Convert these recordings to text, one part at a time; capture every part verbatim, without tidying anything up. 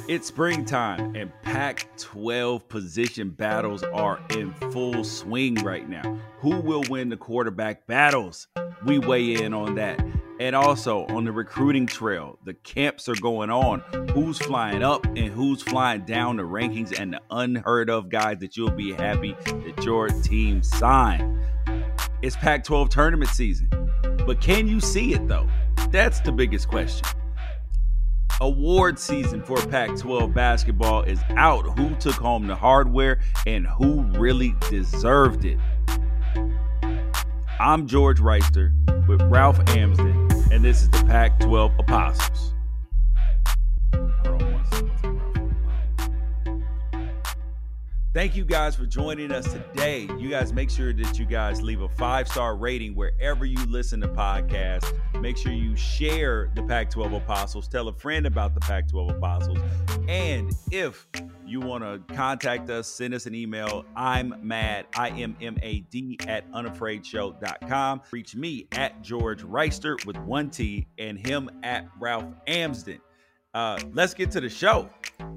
It's springtime and Pac twelve position battles are in full swing right now. Who will win the quarterback battles? We weigh in on that. And also on the recruiting trail, the camps are going on. Who's flying up and who's flying down the rankings, and the unheard of guys that you'll be happy that your team signed. It's Pac twelve tournament season, but can you see it though? That's the biggest question. Award season for Pac twelve basketball is out. Who took home the hardware and who really deserved it? I'm George Reister with Ralph Amsden, and this is the Pac twelve Apostles. Hold on one second. Thank you guys for joining us today. You guys make sure that you guys leave a five-star rating wherever you listen to podcasts. Make sure you share the Pac twelve Apostles. Tell a friend about the Pac twelve Apostles. And if you want to contact us, send us an email. I'm mad, I M M A D, at unafraid show dot com. Reach me at George Reister with one T and him at Ralph Amsden. Uh, let's get to the show.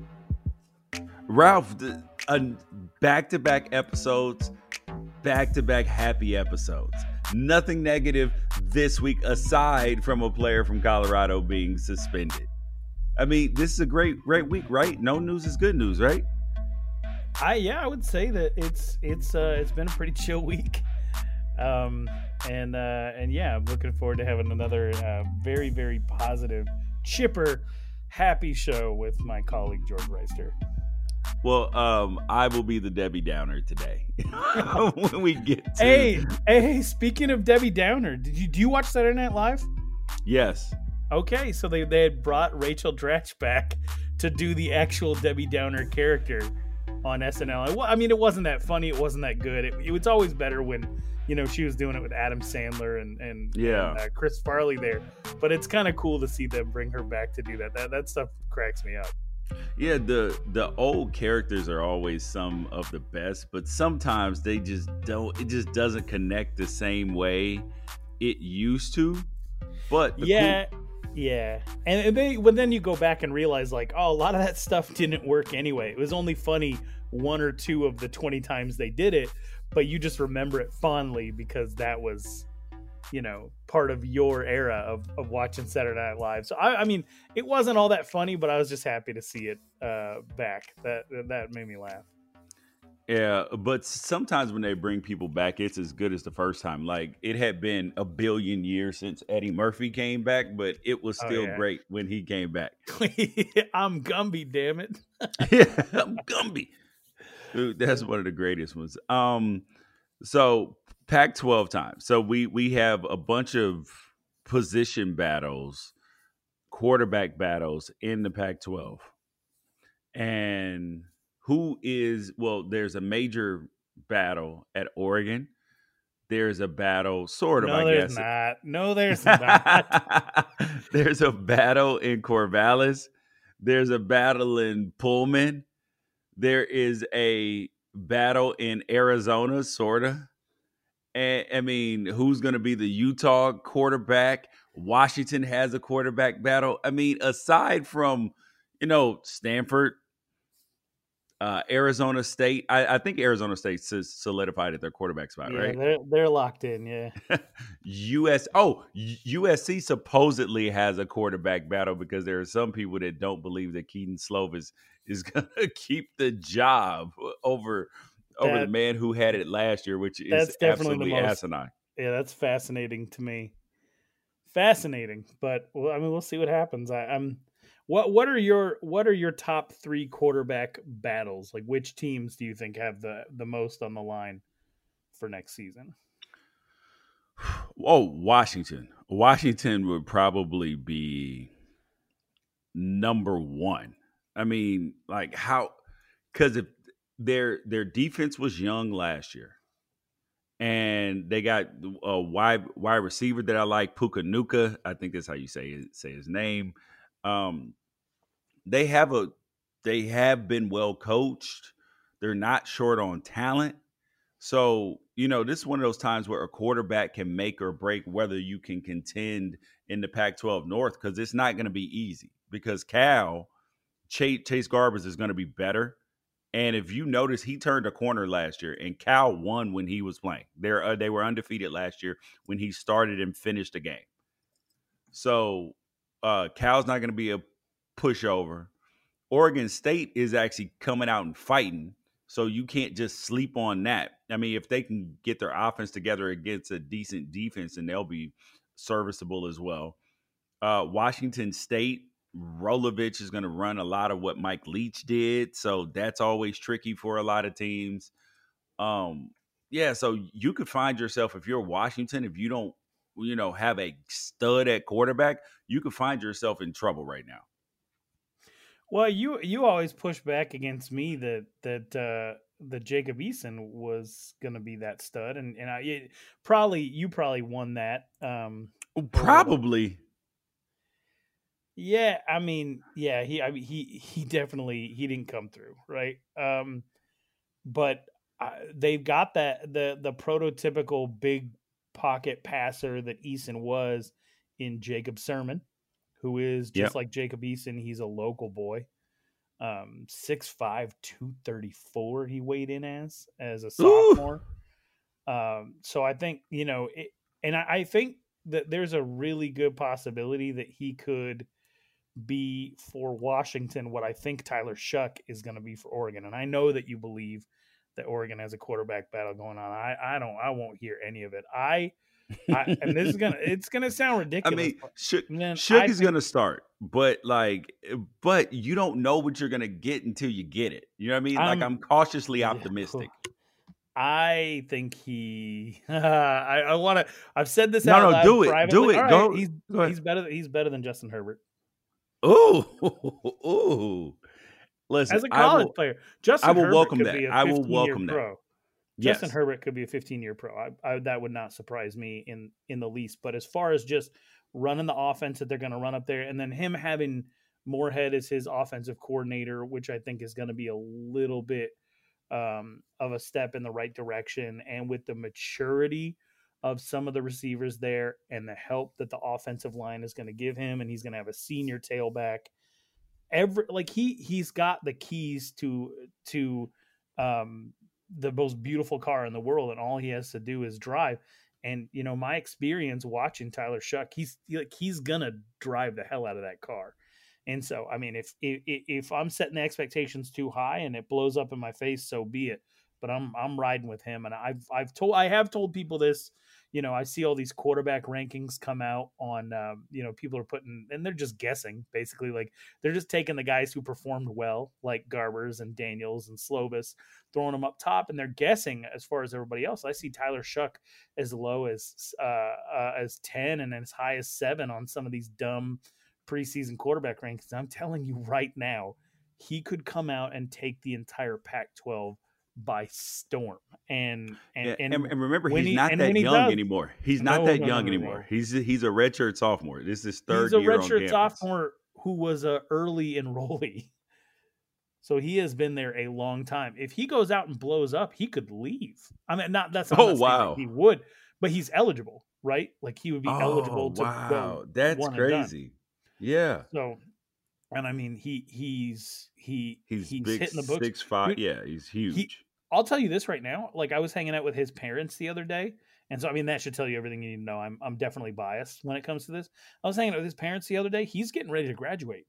Ralph, the, uh, back-to-back episodes, back-to-back happy episodes. Nothing negative this week aside from a player from Colorado being suspended. I mean, this is a great, great week, right? No news is good news, right? I yeah, I would say that it's it's uh, it's been a pretty chill week, um, and uh, and yeah, I'm looking forward to having another uh, very very positive, chipper, happy show with my colleague George Reister. Well, um, I will be the Debbie Downer today when we get to... Hey, hey, speaking of Debbie Downer, did you do you watch Saturday Night Live? Yes. Okay, so they, they had brought Rachel Dratch back to do the actual Debbie Downer character on S N L. I mean, it wasn't that funny. It wasn't that good. It, it was always better when, you know, she was doing it with Adam Sandler and, and, yeah. and uh, Chris Farley there. But it's kind of cool to see them bring her back to do that. That that stuff cracks me up. Yeah, the the old characters are always some of the best, but sometimes they just don't. It just doesn't connect the same way it used to. But the yeah, cool- yeah, and they, but then you go back and realize, like, oh, a lot of that stuff didn't work anyway. It was only funny one or two of the twenty times they did it, but you just remember it fondly because that was, you know, part of your era of, of watching Saturday Night Live. So I, I mean, it wasn't all that funny, but I was just happy to see it uh, back. That that made me laugh. Yeah, but sometimes when they bring people back, it's as good as the first time. Like, it had been a billion years since Eddie Murphy came back, but it was still oh, yeah. great when he came back. I'm Gumby, damn it. Yeah, I'm Gumby. Dude, that's one of the greatest ones. Um, so Pac twelve time. So we we have a bunch of position battles, quarterback battles in the Pac twelve. And who is, well, there's a major battle at Oregon. There's a battle, sort of, no, I there's guess. Not. No, there's not. There's a battle in Corvallis. There's a battle in Pullman. There is a battle in Arizona, sort of. And, I mean, who's going to be the Utah quarterback? Washington has a quarterback battle. I mean, aside from, you know, Stanford, uh, Arizona State. I, I think Arizona State solidified at their quarterback spot, yeah, right? They're, they're locked in, yeah. U S Oh, U S C supposedly has a quarterback battle because there are some people that don't believe that Keaton Slovis is going to keep the job over – over that, the man who had it last year, which is that's definitely absolutely the most, asinine. Yeah, that's fascinating to me. Fascinating, but well, I mean, we'll see what happens. I, I'm. What What are your What are your top three quarterback battles? Like, which teams do you think have the the most on the line for next season? Oh, Washington. Washington would probably be number one. I mean, like how? Because if Their their defense was young last year, and they got a wide wide receiver that I like, Puka-Nacua. I think that's how you say it, say his name. Um, they have a they have been well coached. They're not short on talent. So, you know, this is one of those times where a quarterback can make or break whether you can contend in the Pac twelve North, because it's not going to be easy, because Cal Chase, Chase Garbers is going to be better. And if you notice, he turned a corner last year, and Cal won when he was playing. They're, uh, they were undefeated last year when he started and finished the game. So uh, Cal's not going to be a pushover. Oregon State is actually coming out and fighting, so you can't just sleep on that. I mean, if they can get their offense together against a decent defense, then they'll be serviceable as well. Uh, Washington State, Rolovich is going to run a lot of what Mike Leach did, so that's always tricky for a lot of teams. Um, yeah, so you could find yourself, if you're Washington, if you don't, you know, have a stud at quarterback, you could find yourself in trouble right now. Well, you you always push back against me that that uh, that Jacob Eason was going to be that stud, and and I it, probably you probably won that. Um, probably. Yeah, I mean, yeah, he I mean, he he definitely he didn't come through, right? Um, but uh, they've got that the the prototypical big pocket passer that Eason was in Jacob Sermon, who is just yep. like Jacob Eason. He's a local boy. Um, six five, two thirty-four he weighed in as, as a sophomore. Um, so I think, you know, it, and I, I think that there's a really good possibility that he could be for Washington what I think Tyler Shuck is going to be for Oregon. And I know that you believe that Oregon has a quarterback battle going on. I, I don't, I won't hear any of it. I, I, and this is gonna it's gonna sound ridiculous. I mean, Shook, Man, Shook I is think, gonna start, but like, but you don't know what you're gonna get until you get it. You know what I mean? Like, I'm cautiously optimistic. I think he. Uh, I, I want to. I've said this no, out no, loud do it, privately. do it. Right, go. He's go he's better. He's better than Justin Herbert. Ooh, ooh. Listen, as a college will, player, Justin I will Herbert welcome could that. Be a I will welcome pro. that. Justin yes. Herbert could be a fifteen-year pro. I, I, that would not surprise me in, in the least. But as far as just running the offense that they're going to run up there, and then him having Moorhead as his offensive coordinator, which I think is going to be a little bit um, of a step in the right direction, and with the maturity of some of the receivers there and the help that the offensive line is going to give him, and he's going to have a senior tailback. Every like he he's got the keys to to um, the most beautiful car in the world, and all he has to do is drive. And you know, my experience watching Tyler Shuck, he's like he's gonna drive the hell out of that car. And so, I mean, if if, if I'm setting the expectations too high and it blows up in my face, so be it. But I'm I'm riding with him, and I've I've told I have told people this. You know, I see all these quarterback rankings come out on, um, you know, people are putting, and they're just guessing, basically. Like, they're just taking the guys who performed well, like Garbers and Daniels and Slovis, throwing them up top, and they're guessing as far as everybody else. I see Tyler Shuck as low as uh, uh, as ten and as high as seven on some of these dumb preseason quarterback rankings. I'm telling you right now, he could come out and take the entire Pac twelve by storm. And and, yeah, and, and, and remember, he's he, not that he young does, anymore. He's not no, that no, young no, no, anymore. no. He's a, he's a redshirt sophomore. This is his third he's a year on redshirt campus. sophomore who was a early enrollee. So he has been there a long time. If he goes out and blows up, he could leave. I mean, not that's not oh wow, he would, but he's eligible, right? Like he would be oh, eligible to wow. go. That's crazy. Yeah. So, and I mean, he he's he he's, he's big, hitting the books. Six five. Yeah, he's huge. He, I'll tell you this right now. Like, I was hanging out with his parents the other day. And so, I mean, that should tell you everything you need to know. I'm I'm definitely biased when it comes to this. I was hanging out with his parents the other day. He's getting ready to graduate.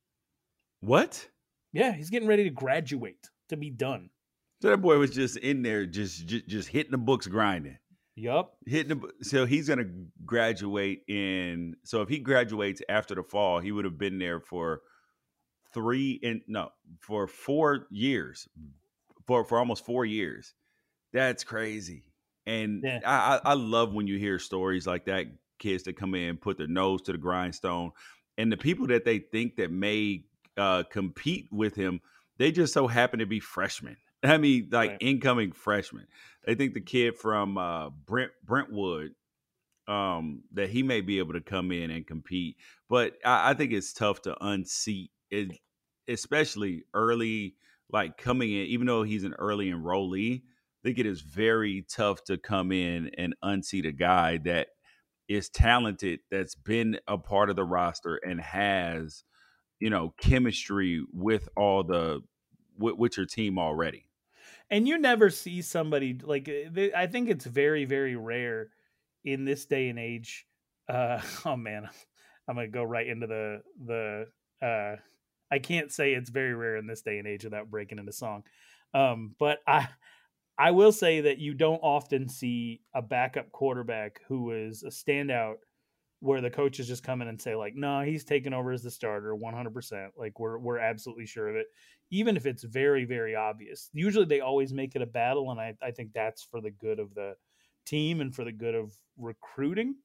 What? Yeah, he's getting ready to graduate, to be done. So that boy was just in there, just just, just hitting the books, grinding. Yup. Hitting the, so he's going to graduate in, so if he graduates after the fall, he would have been there for three, and no, for four years. For, for almost four years. That's crazy. And yeah. I, I love when you hear stories like that, kids that come in, put their nose to the grindstone, and the people that they think that may uh, compete with him, they just so happen to be freshmen. I mean, like right. incoming freshmen. They think the kid from uh, Brent Brentwood, um, that he may be able to come in and compete. But I, I think it's tough to unseat it, especially early. Like coming in, even though he's an early enrollee, I think it is very tough to come in and unseat a guy that is talented, that's been a part of the roster and has you know, chemistry with all the with, with your team already. And you never see somebody like they, I think it's very very rare in this day and age. Uh, oh man, I'm gonna go right into the the. Uh, I can't say it's very rare in this day and age without breaking into song, um, but I I will say that you don't often see a backup quarterback who is a standout where the coaches just come in and say like, no, he's taking over as the starter one hundred percent. Like we're, we're absolutely sure of it. Even if it's very, very obvious, usually they always make it a battle. And I, I think that's for the good of the team and for the good of recruiting.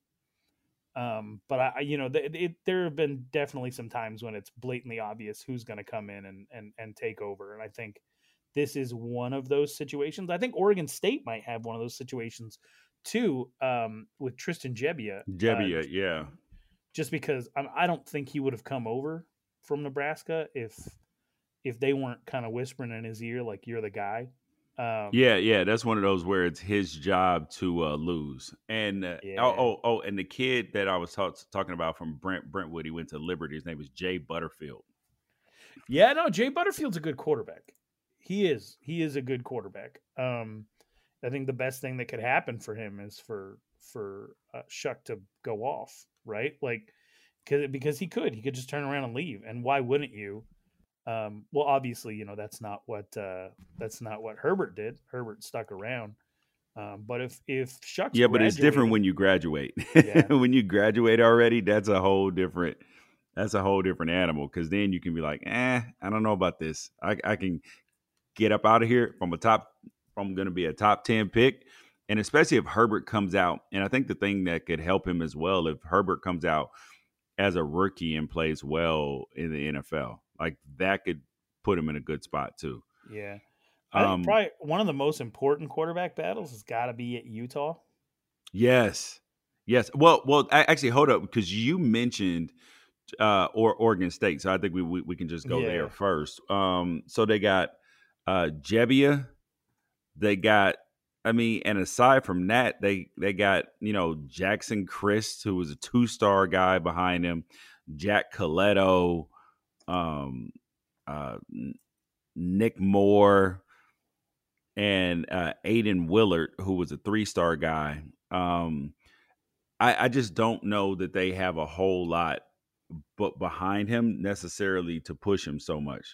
Um, but I, you know, th- it, there have been definitely some times when it's blatantly obvious who's going to come in and, and, and take over. And I think this is one of those situations. I think Oregon State might have one of those situations too, um, with Tristan Gebbia. Gebbia, uh, yeah. Just because I, I don't think he would have come over from Nebraska if if they weren't kind of whispering in his ear like you're the guy. Um, yeah, yeah, that's one of those where it's his job to uh, lose. And uh, yeah. oh, oh, oh, and the kid that I was ta- talking about from Brent Brentwood, he went to Liberty. His name was Jay Butterfield. Yeah, no, Jay Butterfield's a good quarterback. He is. He is a good quarterback. Um, I think the best thing that could happen for him is for for uh, Shuck to go off, right? Like, cause, because he could, he could just turn around and leave. And why wouldn't you? Um, well, obviously, you know that's not what uh, that's not what Herbert did. Herbert stuck around. Um, but if if Shuck's yeah, but it's different when you graduate. Yeah. When you graduate already, that's a whole different. That's a whole different animal because then you can be like, eh, I don't know about this. I, I can get up out of here from a top. From going to be a top ten pick, and especially if Herbert comes out. And I think the thing that could help him as well if Herbert comes out as a rookie and plays well in the N F L, like that could put him in a good spot too. Yeah. I think Um, probably one of the most important quarterback battles has got to be at Utah. yes, yes. Well, well, actually, hold up because you mentioned uh, or Oregon State, so I think we we, we can just go Yeah. there first. Um, so they got uh, Gebbia, they got. I mean, and aside from that, they they got you know Jackson Christ, who was a two star guy behind him, Jack Coletto, um, uh, Nick Moore, and uh, Aiden Willard, who was a three star guy. Um, I, I just don't know that they have a whole lot, but behind him necessarily to push him so much.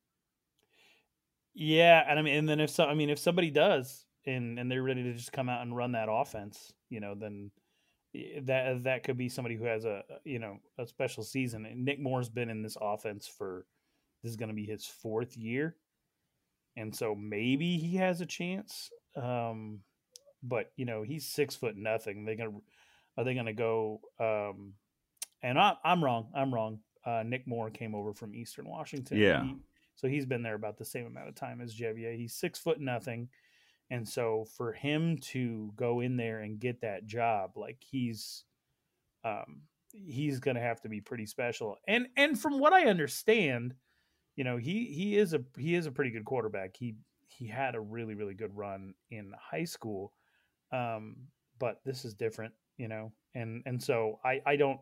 Yeah, and I mean, and then if so, I mean, if somebody does, and and they're ready to just come out and run that offense, you know, then that that could be somebody who has a you know a special season. And Nick Moore's been in this offense for this is going to be his fourth year, and so maybe he has a chance. Um, but you know, he's six foot nothing. They gonna are they gonna go? Um, and I, I'm wrong. I'm wrong. Uh, Nick Moore came over from Eastern Washington. Yeah. He, so he's been there about the same amount of time as Gebbia. He's six foot nothing. And so for him to go in there and get that job, like he's um, he's going to have to be pretty special. And and from what I understand, you know, he he is a he is a pretty good quarterback. He he had a really really good run in high school. Um, but this is different, you know. And and so I I don't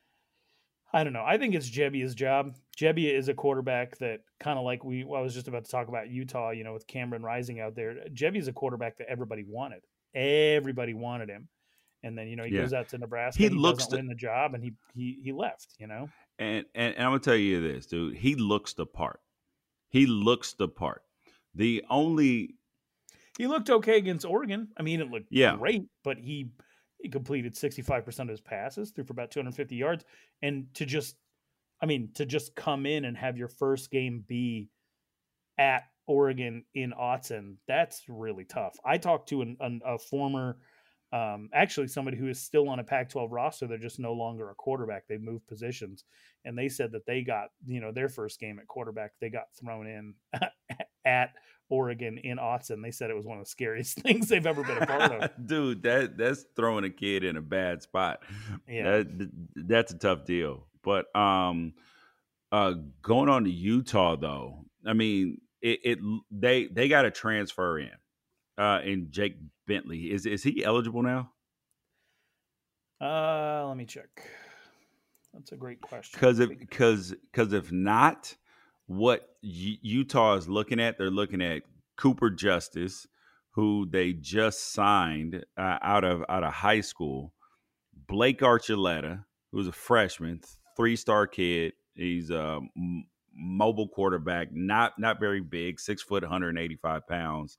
I don't know. I think it's Gebbia's job. Gebbia is a quarterback that kind of like we. Well, I was just about to talk about Utah, you know, with Cameron Rising out there. Gebbia is a quarterback that everybody wanted. Everybody wanted him, and then you know he yeah. goes out to Nebraska. He, he looks doesn't to, win the job, and he he he left. You know, and, and and I'm gonna tell you this, dude. He looks the part. He looks the part. The only he looked okay against Oregon. I mean, it looked yeah. great, but he. He completed sixty-five percent of his passes, threw for about two hundred fifty yards. And to just, I mean, to just come in and have your first game be at Oregon in Autzen, that's really tough. I talked to an, an, a former, um, actually somebody who is still on a Pac twelve roster. They're just no longer a quarterback. They've moved positions. And they said that they got, you know, their first game at quarterback, they got thrown in at Oregon in Autzen. They said it was one of the scariest things they've ever been a part of. Dude, that that's throwing a kid in a bad spot. Yeah, that, that's a tough deal. But um, uh, going on to Utah though, I mean, it, it they they got to transfer in. Uh, and Jake Bentley is is he eligible now? Uh, let me check. That's a great question. Because if because because if not, what U- Utah is looking at, they're looking at Cooper Justice, who they just signed uh, out of out of high school. Blake Archuleta, who's a freshman, three star kid. He's a m- mobile quarterback, not not very big, six foot, one hundred eighty-five pounds.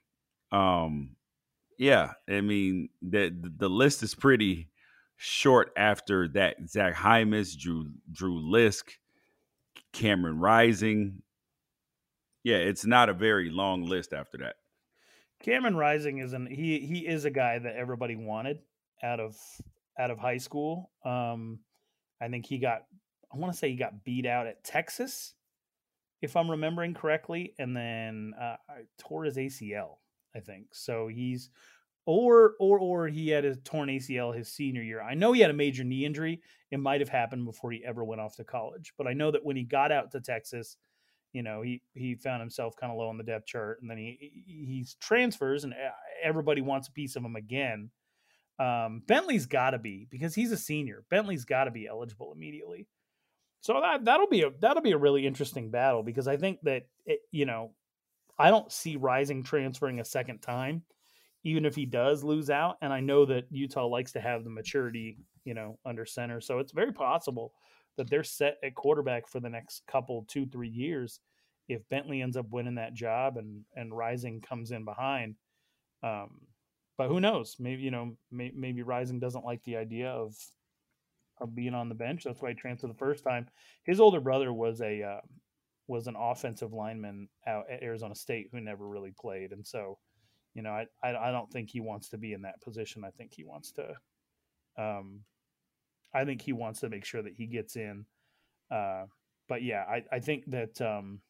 Um, yeah, I mean the the list is pretty short after that. Zach Hymas, Drew Drew Lisk, Cameron Rising. Yeah, it's not a very long list after that. Cameron Rising is an he he is a guy that everybody wanted out of out of high school. Um, I think he got I want to say he got beat out at Texas, if I'm remembering correctly, and then uh, tore his A C L. I think so. He's or or or he had a torn A C L his senior year. I know he had a major knee injury. It might have happened before he ever went off to college, but I know that when he got out to Texas, you know, he he found himself kind of low on the depth chart, and then he he transfers, and everybody wants a piece of him again. Um, Bentley's got to be, because he's a senior. Bentley's got to be eligible immediately. So that that'll be a that'll be a really interesting battle, because I think that it, you know, I don't see Rising transferring a second time, even if he does lose out. And I know that Utah likes to have the maturity, you know, under center. So it's very possible that they're set at quarterback for the next couple, two, three years. If Bentley ends up winning that job and, and Rising comes in behind. Um, but who knows? Maybe, you know, may, maybe Rising doesn't like the idea of, of being on the bench. That's why he transferred the first time. His older brother was a, uh, was an offensive lineman out at Arizona State who never really played. And so, you know, I, I, I don't think he wants to be in that position. I think he wants to, um, I think he wants to make sure that he gets in. Uh, but yeah, I, I think that, um,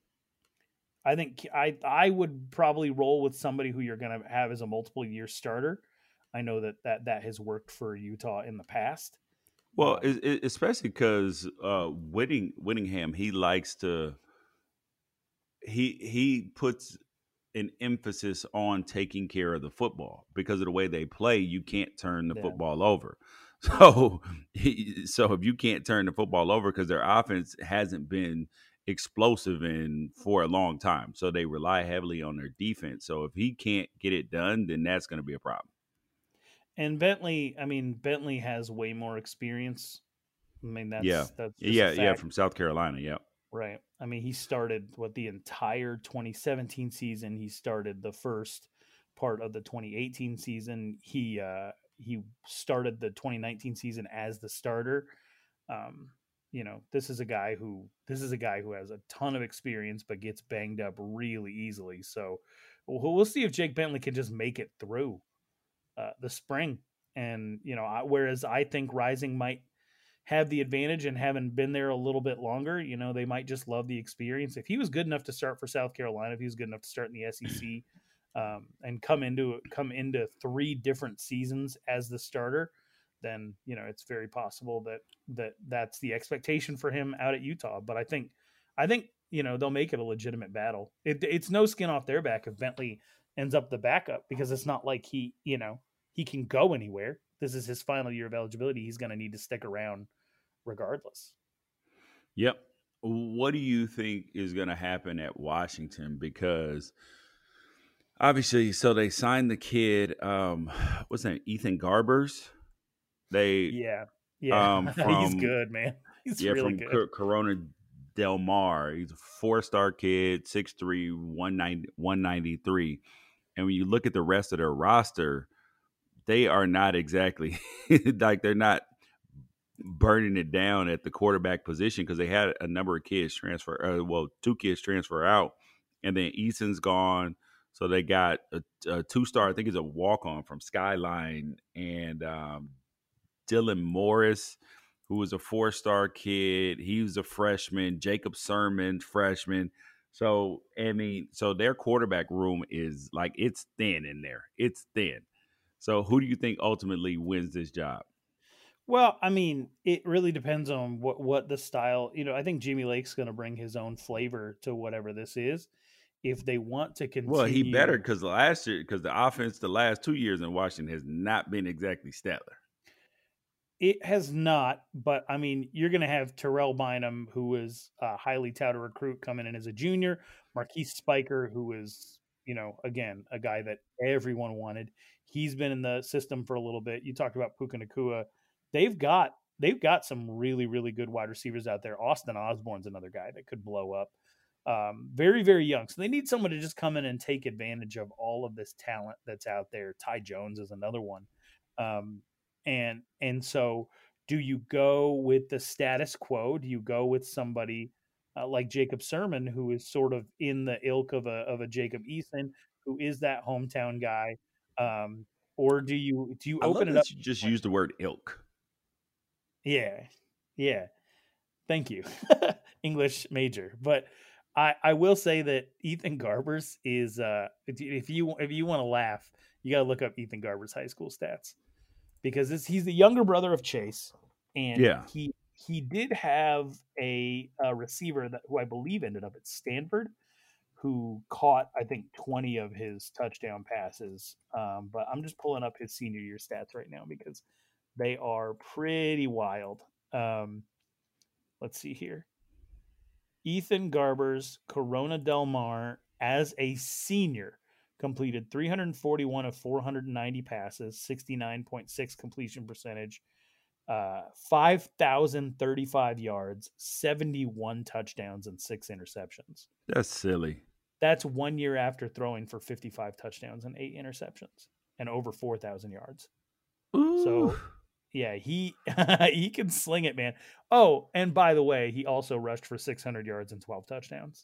I think I, I would probably roll with somebody who you're going to have as a multiple year starter. I know that, that that has worked for Utah in the past. Well, um, it, it, especially because uh, Whitting, Whittingham, he likes to, he, he puts an emphasis on taking care of the football. Because of the way they play, you can't turn the yeah. football over. So, so if you can't turn the football over, because their offense hasn't been explosive in for a long time, so they rely heavily on their defense. So if he can't get it done, then that's going to be a problem. And Bentley, I mean, Bentley has way more experience. I mean, that's yeah, that's yeah, yeah, from South Carolina, yeah. Right. I mean, he started what the entire twenty seventeen season. He started the first part of the twenty eighteen season. He uh, he started the twenty nineteen season as the starter. Um, you know, this is a guy who this is a guy who has a ton of experience, but gets banged up really easily. So we'll, we'll see if Jake Bentley can just make it through uh, the spring. And you know, I, whereas I think Rising might have the advantage and having been there a little bit longer, you know, they might just love the experience. If he was good enough to start for South Carolina, if he was good enough to start in the S E C um, and come into come into three different seasons as the starter, then, you know, it's very possible that that that's the expectation for him out at Utah. But I think, I think, you know, they'll make it a legitimate battle. It, it's no skin off their back if Bentley ends up the backup, because it's not like he, you know, he can go anywhere. This is his final year of eligibility. He's going to need to stick around regardless. Yep. What do you think is going to happen at Washington? Because obviously, so they signed the kid, um, what's that, Ethan Garbers? They yeah, yeah, um, from, he's good, man. He's yeah, really from good. Corona Del Mar. He's a four-star kid, six three, one ninety-three. And when you look at the rest of their roster, they are not exactly like they're not burning it down at the quarterback position, because they had a number of kids transfer. Uh, well, two kids transfer out, and then Eason's gone. So they got a, a two-star, I think he's a walk-on from Skyline, and um, Dylan Morris, who was a four-star kid. He was a freshman. Jacob Sermon, freshman. So, I mean, so their quarterback room is like, it's thin in there. It's thin. So who do you think ultimately wins this job? Well, I mean, it really depends on what, what the style, you know, I think Jimmy Lake's going to bring his own flavor to whatever this is. If they want to continue. Well, he better, because last year, because the offense the last two years in Washington has not been exactly stellar. It has not, but I mean, you're going to have Terrell Bynum, who is a highly touted recruit, coming in as a junior. Marquise Spiker, who is, you know, again, a guy that everyone wanted. He's been in the system for a little bit. You talked about Puka Nacua. They've got they've got some really, really good wide receivers out there. Austin Osborne's another guy that could blow up. Um, very, very young. So they need someone to just come in and take advantage of all of this talent that's out there. Ty Jones is another one. Um, And and so, do you go with the status quo? Do you go with somebody uh, like Jacob Sermon, who is sort of in the ilk of a of a Jacob Eason, who is that hometown guy, um, or do you do you I love open it up? that you just used the word ilk. Yeah, yeah. Thank you, English major. But I I will say that Ethan Garbers is uh if you if you, if you want to laugh, you got to look up Ethan Garbers' high school stats. Because this, he's the younger brother of Chase, and Yeah. he he did have a, a receiver that who I believe ended up at Stanford, who caught I think twenty of his touchdown passes. Um, but I'm just pulling up his senior year stats right now because they are pretty wild. Um, let's see here. Ethan Garbers, Corona Del Mar, as a senior, completed three hundred forty-one of four hundred ninety passes, sixty-nine point six completion percentage, uh, five thousand thirty-five yards, seventy-one touchdowns, and six interceptions. That's silly. That's one year after throwing for fifty-five touchdowns and eight interceptions and over four thousand yards. Ooh. So, yeah, he he can sling it, man. Oh, and by the way, he also rushed for six hundred yards and twelve touchdowns.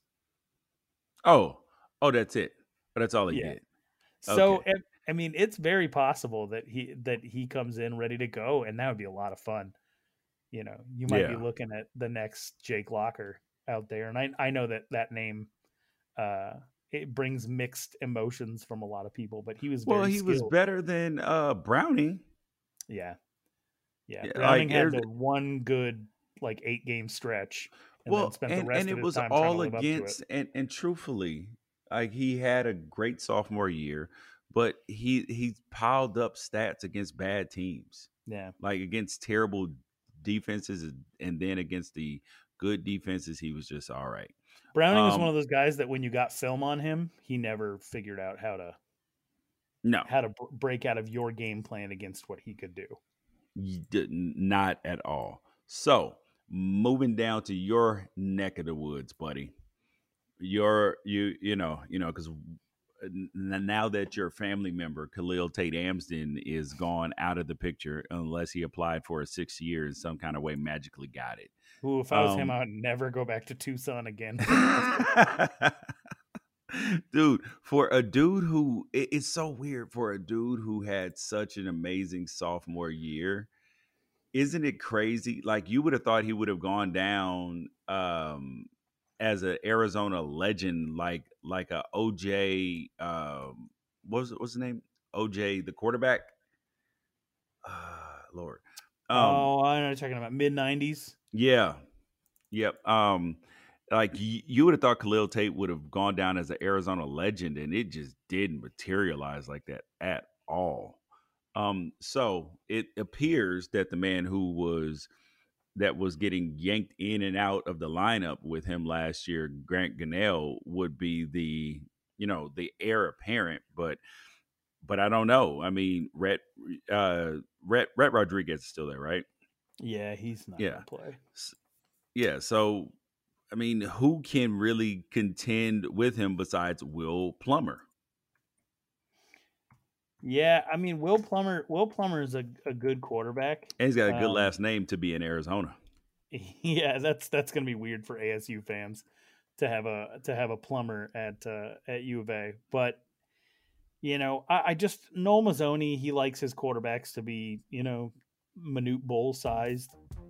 Oh, oh, that's it. But that's all he Yeah. did. So, Okay. and, I mean, it's very possible that he that he comes in ready to go, and that would be a lot of fun. You know, you might Yeah. be looking at the next Jake Locker out there, and I I know that that name uh, it brings mixed emotions from a lot of people, but he was very Well, he was skilled. better than uh, Browning. Yeah, yeah. Yeah, Browning like, had there's- the one good like eight game stretch, and Well, then spent and, the rest and of it his was time trying all to live up to it. against, and, and truthfully, like he had a great sophomore year, but he he piled up stats against bad teams, Yeah, like against terrible defenses, and then against the good defenses, he was just all right. Browning was Um, one of those guys that when you got film on him, he never figured out how to No, how to b- break out of your game plan against what he could do. you did not at all. So moving down to your neck of the woods, buddy. Your you you know you know because now that your family member Khalil Tate Amsden is gone out of the picture, unless he applied for a six years, some kind of way magically got it. Ooh, if I was Um, him, I would never go back to Tucson again. Dude, for a dude who it- it's so weird for a dude who had such an amazing sophomore year, isn't it crazy? Like you would have thought he would have gone down um as an Arizona legend, like like a O J. Um, what was what's the name? O J, the quarterback. Uh, Lord, um, oh, I know you're talking about mid nineties. yeah, yep. Um, like y- you would have thought Khalil Tate would have gone down as an Arizona legend, and it just didn't materialize like that at all. Um, so it appears that the man who was that was getting yanked in and out of the lineup with him last year, Grant Gunnell, would be the you know the heir apparent, but but I don't know. I mean, Rhett uh, Rhett, Rhett Rodriguez is still there, right? Yeah, he's not Yeah. gonna play. S- Yeah, so I mean, who can really contend with him besides Will Plummer? Yeah, I mean Will Plummer. Will Plummer is a, a good quarterback. And he's got a good Um, last name to be in Arizona. Yeah, that's that's gonna be weird for A S U fans to have a to have a Plummer at uh, at U of A. But you know, I, I just Noel Mazzoni, he likes his quarterbacks to be you know minute bowl sized,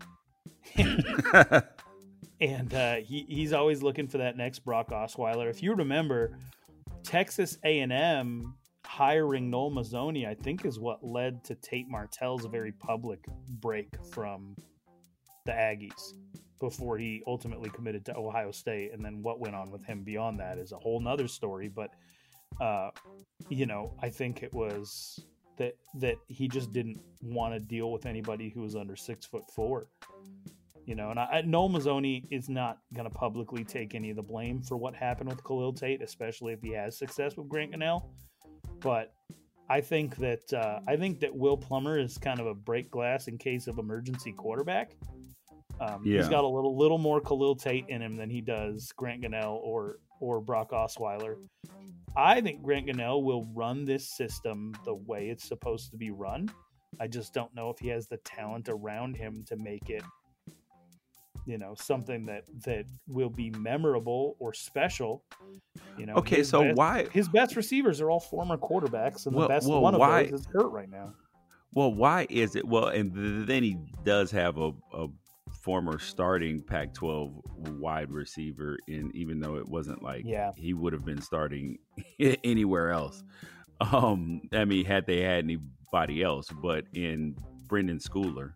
and uh, he he's always looking for that next Brock Osweiler. If you remember, Texas A and M hiring Noel Mazzoni, I think, is what led to Tate Martell's very public break from the Aggies before he ultimately committed to Ohio State. And then what went on with him beyond that is a whole nother story. But, uh, you know, I think it was that that he just didn't want to deal with anybody who was under six foot four. You know, and I, Noel Mazzoni is not going to publicly take any of the blame for what happened with Khalil Tate, especially if he has success with Grant Gunnell. But I think that uh, I think that Will Plummer is kind of a break glass in case of emergency quarterback. Um, yeah. He's got a little little more Khalil Tate in him than he does Grant Gunnell or or Brock Osweiler. I think Grant Gunnell will run this system the way it's supposed to be run. I just don't know if he has the talent around him to make it, you know, something that, that will be memorable or special. You know, okay, so best, why his best receivers are all former quarterbacks, and well, the best well, one why, of those is hurt right now. Well, why is it? Well, and then he does have a, a former starting Pac twelve wide receiver, in even though it wasn't like yeah. he would have been starting anywhere else. Um, I mean, had they had anybody else, but in Brendan Schooler.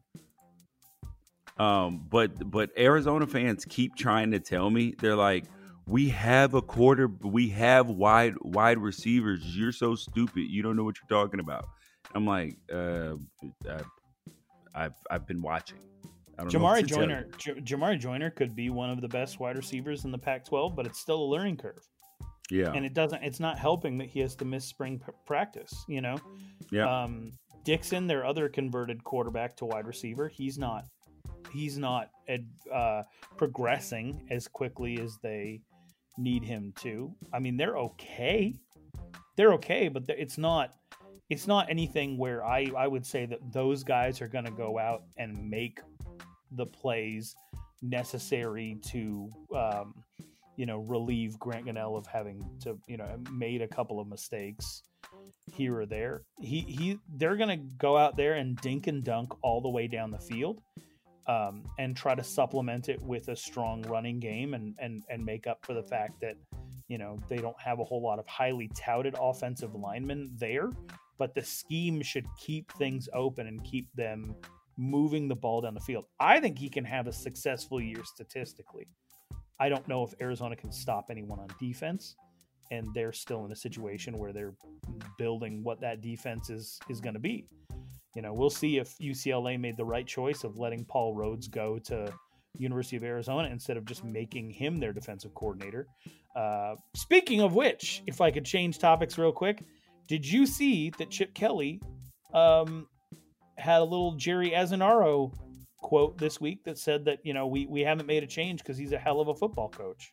Um, but but Arizona fans keep trying to tell me, they're like, we have a quarter, we have wide wide receivers. You're so stupid. You don't know what you're talking about. I'm like, uh, I, I've I've been watching. I don't Jamari know Joyner, J- Jamari Joyner could be one of the best wide receivers in the Pac twelve, but it's still a learning curve. Yeah, and it doesn't. It's not helping that he has to miss spring p- practice. You know, yeah. Um, Dixon, their other converted quarterback to wide receiver, he's not. He's not uh, progressing as quickly as they need him to. I mean, they're okay. They're okay, but it's not. It's not anything where I, I would say that those guys are going to go out and make the plays necessary to, um, you know, relieve Grant Gunnell of having to, you know, made a couple of mistakes here or there. He he, they're going to go out there and dink and dunk all the way down the field. Um, and try to supplement it with a strong running game and, and, and make up for the fact that, you know, they don't have a whole lot of highly touted offensive linemen there, but the scheme should keep things open and keep them moving the ball down the field. I think he can have a successful year statistically. I don't know if Arizona can stop anyone on defense, and they're still in a situation where they're building what that defense is, is going to be. You know, we'll see if U C L A made the right choice of letting Paul Rhodes go to University of Arizona instead of just making him their defensive coordinator. Uh, speaking of which, if I could change topics real quick, did you see that Chip Kelly um, had a little Jerry Azzinaro quote this week that said that, you know, we, we haven't made a change because he's a hell of a football coach?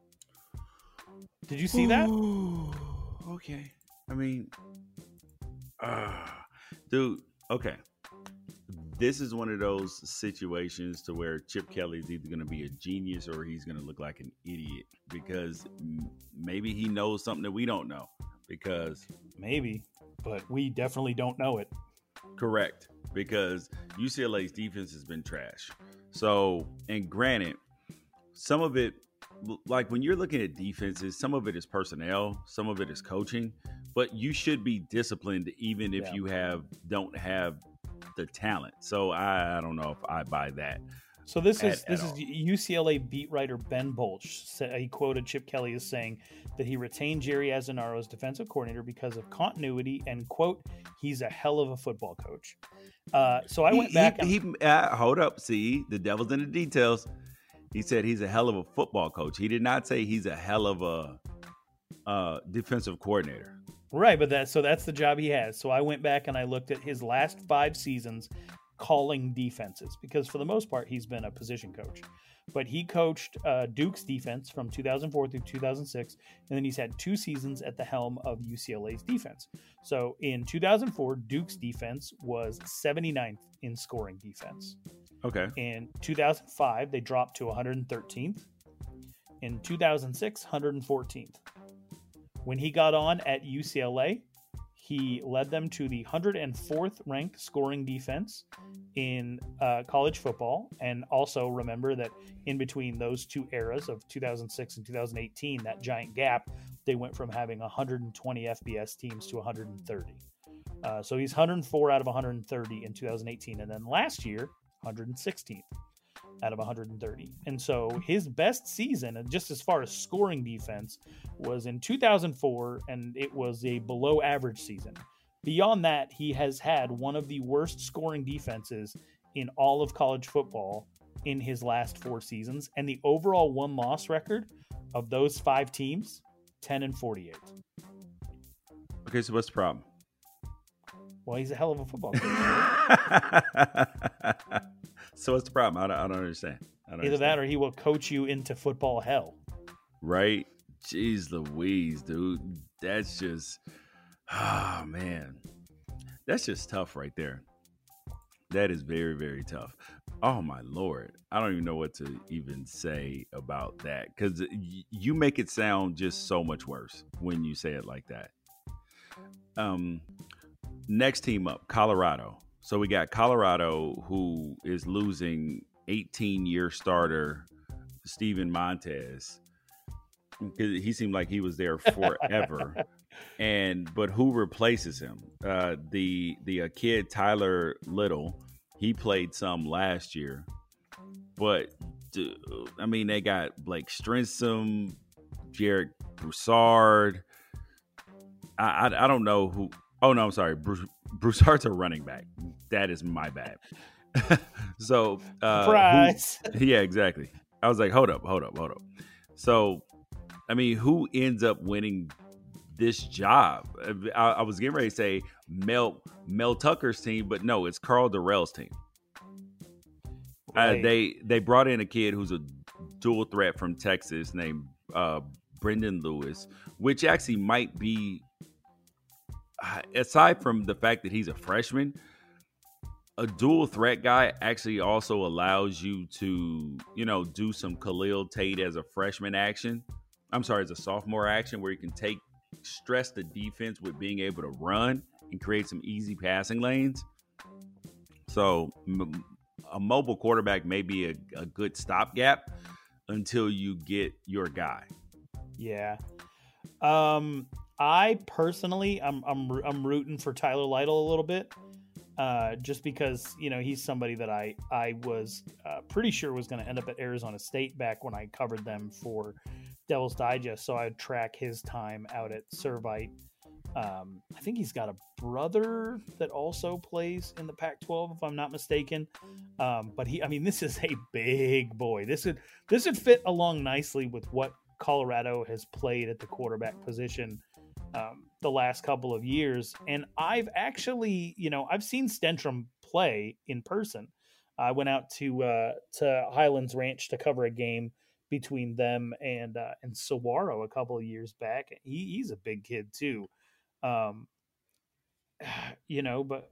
Did you see that? Ooh, okay. I mean, uh, dude. Okay, this is one of those situations to where Chip Kelly is either going to be a genius or he's going to look like an idiot, because maybe he knows something that we don't know. Because maybe, but we definitely don't know it. Correct, because U C L A's defense has been trash. So, and granted, some of it, like when you're looking at defenses, some of it is personnel, some of it is coaching. But you should be disciplined even if yeah. you have don't have the talent. So I, I don't know if I buy that. So this at, is this is all. U C L A beat writer Ben Bolch. He quoted Chip Kelly as saying that he retained Jerry Azzinaro as defensive coordinator because of continuity and, quote, he's a hell of a football coach. Uh, so I he, went back. He, and... he, uh, hold up. See, the devil's in the details. He said he's a hell of a football coach. He did not say he's a hell of a uh, defensive coordinator. Right, but that so that's the job he has. So I went back and I looked at his last five seasons calling defenses, because for the most part he's been a position coach. But he coached uh, Duke's defense from two thousand four through two thousand six, and then he's had two seasons at the helm of U C L A's defense. So in two thousand four, Duke's defense was seventy-ninth in scoring defense. Okay. In two thousand five, they dropped to one hundred thirteenth. In two thousand six, one hundred fourteenth. When he got on at U C L A, he led them to the one hundred fourth ranked scoring defense in uh, college football. And also remember that in between those two eras of two thousand six and two thousand eighteen, that giant gap, they went from having one hundred twenty F B S teams to one hundred thirty. Uh, so he's one hundred four out of one hundred thirty in two thousand eighteen. And then last year, one hundred sixteenth out of one hundred thirty. And so his best season, and just as far as scoring defense, was in two thousand four, and it was a below average season. Beyond that, he has had one of the worst scoring defenses in all of college football in his last four seasons. And the overall win-loss record of those five teams, ten and forty-eight. Okay, so what's the problem? Well, he's a hell of a football coach. Right? So what's the problem? I don't, I don't understand. I don't Either understand. that or he will coach you into football hell. Right? Jeez Louise, dude. That's just, oh, man. That's just tough right there. That is very, very tough. Oh, my Lord. I don't even know what to even say about that because y- you make it sound just so much worse when you say it like that. Um, next team up, Colorado. So we got Colorado, who is losing eighteen-year starter Steven Montez. He seemed like he was there forever. And but who replaces him? Uh, the the uh, kid Tyler Little. He played some last year, but I mean they got Blake Strinsom, Jared Broussard. I, I I don't know who. Oh no, I'm sorry. Bruce, Broussard's a running back. That is my bad. so uh, surprise. Who, yeah, exactly. I was like, hold up, hold up, hold up. So I mean, who ends up winning this job? I, I was getting ready to say Mel Mel Tucker's team, but no, it's Carl Durrell's team. Right. Uh, they they brought in a kid who's a dual threat from Texas named uh, Brendan Lewis, which actually might be, aside from the fact that he's a freshman, a dual threat guy actually also allows you to, you know, do some Khalil Tate as a freshman action. I'm sorry, as a sophomore action where you can take stress the defense with being able to run and create some easy passing lanes. So m- a mobile quarterback may be a, a good stopgap until you get your guy. Yeah. Um, I personally, I'm I'm I'm rooting for Tyler Lytle a little bit, uh, just because you know he's somebody that I I was uh, pretty sure was going to end up at Arizona State back when I covered them for Devil's Digest, so I'd track his time out at Servite. Um, I think he's got a brother that also plays in the Pac twelve, if I'm not mistaken. Um, but he, I mean, this is a big boy. This would this would fit along nicely with what Colorado has played at the quarterback position um, the last couple of years. And I've actually, you know, I've seen Stenstrom play in person. I went out to uh, to Highlands Ranch to cover a game between them and uh, and Saguaro a couple of years back. He, he's a big kid too, um, you know. But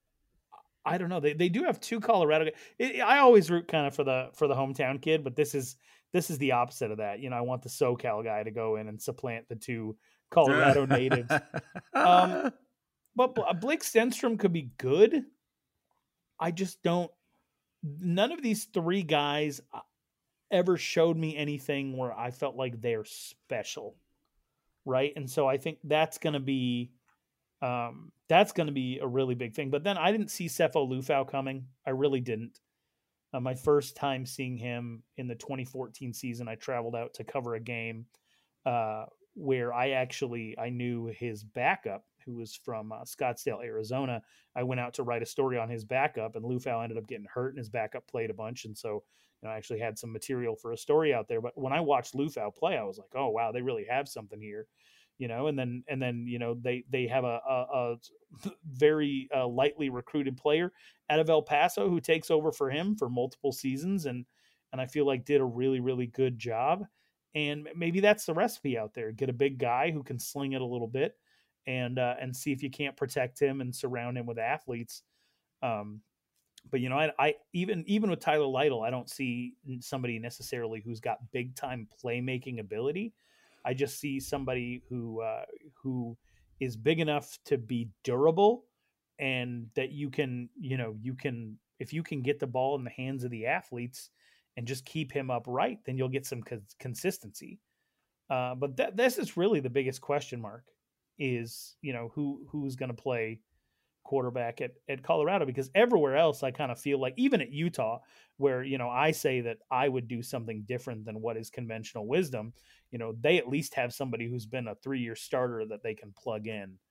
I don't know. They they do have two Colorado. It, I always root kind of for the for the hometown kid, but this is this is the opposite of that. You know, I want the SoCal guy to go in and supplant the two Colorado natives. Um, but Blake Stenstrom could be good. I just don't. None of these three guys ever showed me anything where I felt like they're special, right? And so I think that's going to be um, that's going to be a really big thing. But then I didn't see Sefo Lufau coming. I really didn't. Uh, my first time seeing him in the twenty fourteen season, I traveled out to cover a game uh, where I actually I knew his backup, who was from uh, Scottsdale, Arizona. I went out to write a story on his backup, and Lufau ended up getting hurt, and his backup played a bunch, and so you know, I actually had some material for a story out there. But when I watched Lufau play, I was like, oh wow, they really have something here, you know. And then and then you know they they have a, a, a very uh, lightly recruited player out of El Paso who takes over for him for multiple seasons, and and I feel like did a really really good job. And maybe that's the recipe out there: get a big guy who can sling it a little bit, and uh, and see if you can't protect him and surround him with athletes. Um, but you know, I, I even even with Tyler Lytle, I don't see somebody necessarily who's got big time playmaking ability. I just see somebody who uh, who is big enough to be durable, and that you can you know you can if you can get the ball in the hands of the athletes and just keep him upright, then you'll get some co- consistency. Uh, but that this is really the biggest question mark. Is, you know, who who's going to play quarterback at, at Colorado, because everywhere else I kind of feel like, even at Utah, where, you know, I say that I would do something different than what is conventional wisdom, you know, they at least have somebody who's been a three-year starter that they can plug in.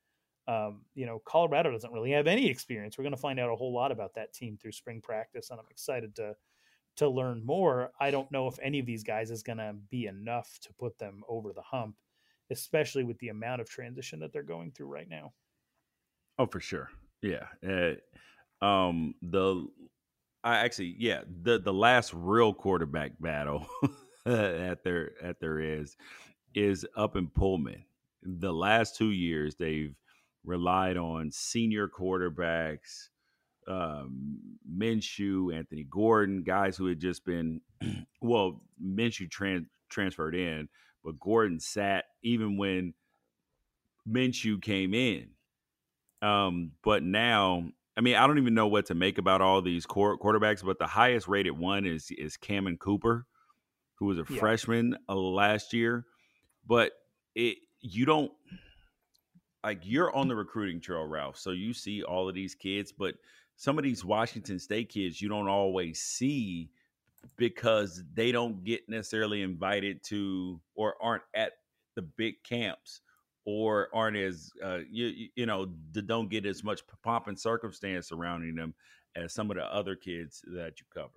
Um, you know, Colorado doesn't really have any experience. We're going to find out a whole lot about that team through spring practice, and I'm excited to to learn more. I don't know if any of these guys is going to be enough to put them over the hump, especially with the amount of transition that they're going through right now. Oh, for sure. Yeah. Uh, um, the I actually, yeah, the the last real quarterback battle at their at their is is up in Pullman. The last two years, they've relied on senior quarterbacks, um, Minshew, Anthony Gordon, guys who had just been, well, Minshew tran- transferred in, but Gordon sat even when Minshew came in. Um, but now, I mean, I don't even know what to make about all these quar- quarterbacks, but the highest rated one is is Cameron Cooper, who was a Yeah. freshman uh, last year. But it you don't like you're on the recruiting trail, Ralph. So you see all of these kids, but some of these Washington State kids you don't always see because they don't get necessarily invited to or aren't at the big camps or aren't as uh, you you know don't get as much pomp and circumstance surrounding them as some of the other kids that you cover.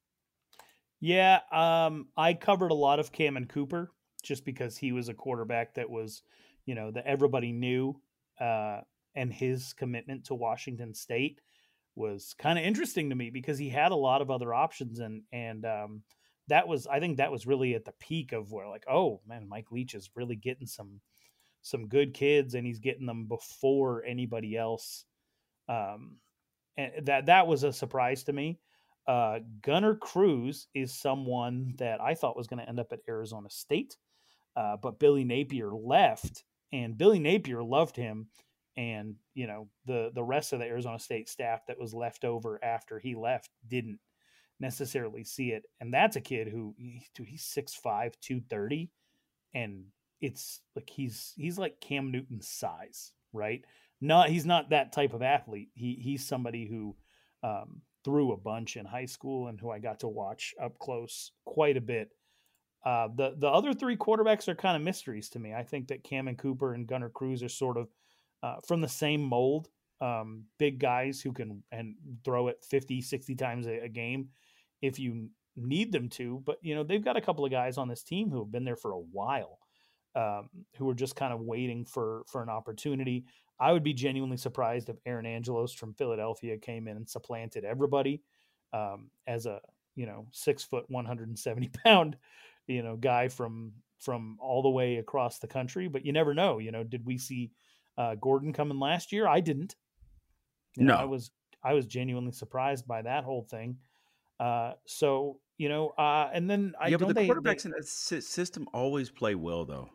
Yeah, um, I covered a lot of Cameron Cooper just because he was a quarterback that was, you know, that everybody knew, uh, and his commitment to Washington State was kind of interesting to me because he had a lot of other options, and and um, that was I think that was really at the peak of where like, oh man, Mike Leach is really getting some some good kids, and he's getting them before anybody else. Um, and that that was a surprise to me. Uh, Gunnar Cruz is someone that I thought was going to end up at Arizona State, uh, but Billy Napier left, and Billy Napier loved him, and you know the the rest of the Arizona State staff that was left over after he left didn't necessarily see it, and that's a kid who dude, he's six five, two thirty, and it's like he's he's like Cam Newton's size, right? Not he's not that type of athlete. He he's somebody who um, threw a bunch in high school and who I got to watch up close quite a bit. Uh, the the other three quarterbacks are kind of mysteries to me. I think that Cameron Cooper and Gunnar Cruz are sort of uh, from the same mold. Um, big guys who can and throw it fifty, sixty times a, a game if you need them to. But you know they've got a couple of guys on this team who have been there for a while. Um, who are just kind of waiting for for an opportunity. I would be genuinely surprised if Aaron Angelos from Philadelphia came in and supplanted everybody um, as a you know six foot, one hundred seventy pound you know guy from from all the way across the country. But you never know. You know, did we see uh, Gordon coming last year? I didn't. You know, No. I was I was genuinely surprised by that whole thing. Uh, so you know, uh, and then I Yeah, but don't the they, quarterbacks they in that sy- system always play well, though.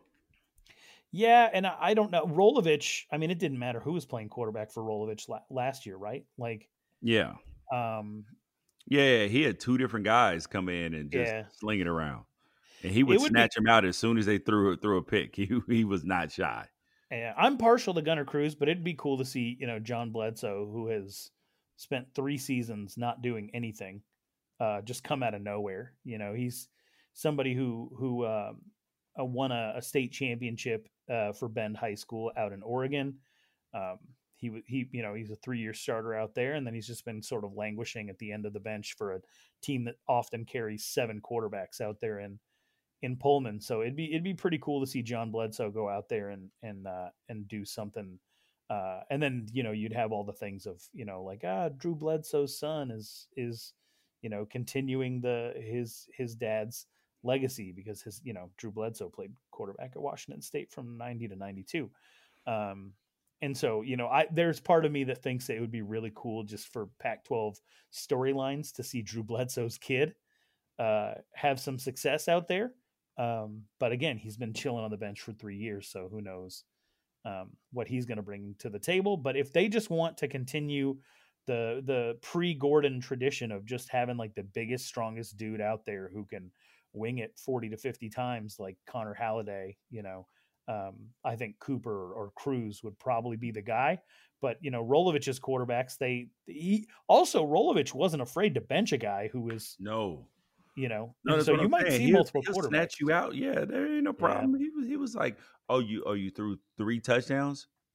Yeah, and I I don't know Rolovich. I mean, it didn't matter who was playing quarterback for Rolovich la- last year, right? Like, Yeah. um, Yeah, he had two different guys come in and just yeah, sling it around. And he it would would be. snatch him out as soon as they threw threw a pick. He he was not shy. Yeah, I'm partial to Gunnar Cruz, but it'd be cool to see you know John Bledsoe, who has spent three seasons not doing anything, uh, just come out of nowhere. You know, he's somebody who who um, uh, won a, a state championship uh, for Bend High School out in Oregon. Um, he w- he you know he's a three year starter out there, and then he's just been sort of languishing at the end of the bench for a team that often carries seven quarterbacks out there in in Pullman. So it'd be it'd be pretty cool to see John Bledsoe go out there and and uh, and do something. Uh, and then you know you'd have all the things of you know like ah Drew Bledsoe's son is is you know continuing the his his dad's legacy because his you know Drew Bledsoe played quarterback at Washington State from ninety to ninety-two. Um, and so you know I there's part of me that thinks it would be really cool just for Pac twelve storylines to see Drew Bledsoe's kid uh, have some success out there. Um, but again, he's been chilling on the bench for three years, so who knows um, what he's going to bring to the table. But if they just want to continue the the pre Gordon tradition of just having like the biggest, strongest dude out there who can wing it forty to fifty times, like Connor Halliday, you know, um, I think Cooper or Cruz would probably be the guy. But you know, Rolovich's quarterbacks, they he also Rolovich wasn't afraid to bench a guy who was No. you know, No, and that's so what you I'm might saying. see He'll, multiple he'll quarterbacks. snatch you out. Yeah, there ain't no Yeah. problem. He was he was like, oh, you oh you threw three touchdowns.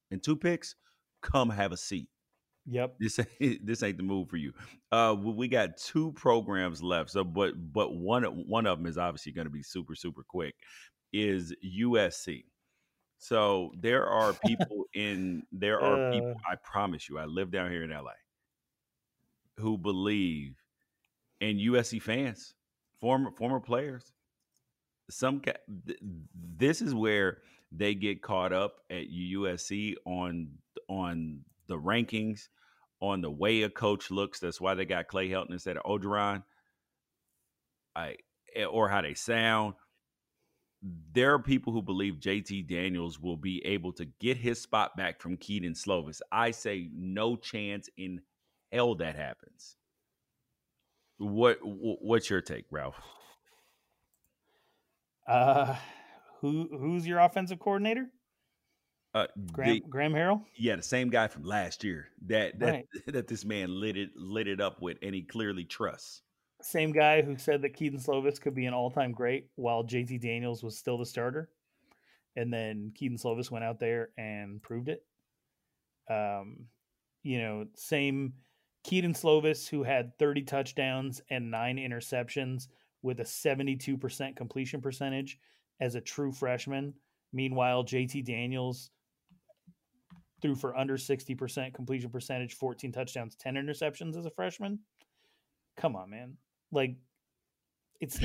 and two picks, come have a seat. Yep. This ain't, this ain't the move for you. Uh, we got two programs left. So, but but one one of them is obviously going to be super super quick. Is U S C. So there are people in there are Uh, people. I promise you, I live down here in L A who believe, and U S C fans, former former players. Some ca- th- this is where they get caught up at U S C on on the rankings, on the way a coach looks. That's why they got Clay Helton instead of Ogeron. I or how they sound. There are people who believe J T Daniels will be able to get his spot back from Keaton Slovis. I say no chance in hell that happens. What what's your take, Ralph? uh, who who's your offensive coordinator? Uh, Graham the, Graham Harrell. yeah, the same guy from last year that that Right. that this man lit it lit it up with, and he clearly trusts. Same guy who said that Keaton Slovis could be an all-time great while J T Daniels was still the starter, and then Keaton Slovis went out there and proved it. Um, you know, same Keaton Slovis who had thirty touchdowns and nine interceptions with a seventy-two percent completion percentage as a true freshman. Meanwhile, J T Daniels threw for under sixty percent completion percentage, fourteen touchdowns, ten interceptions as a freshman. Come on, man. Like, it's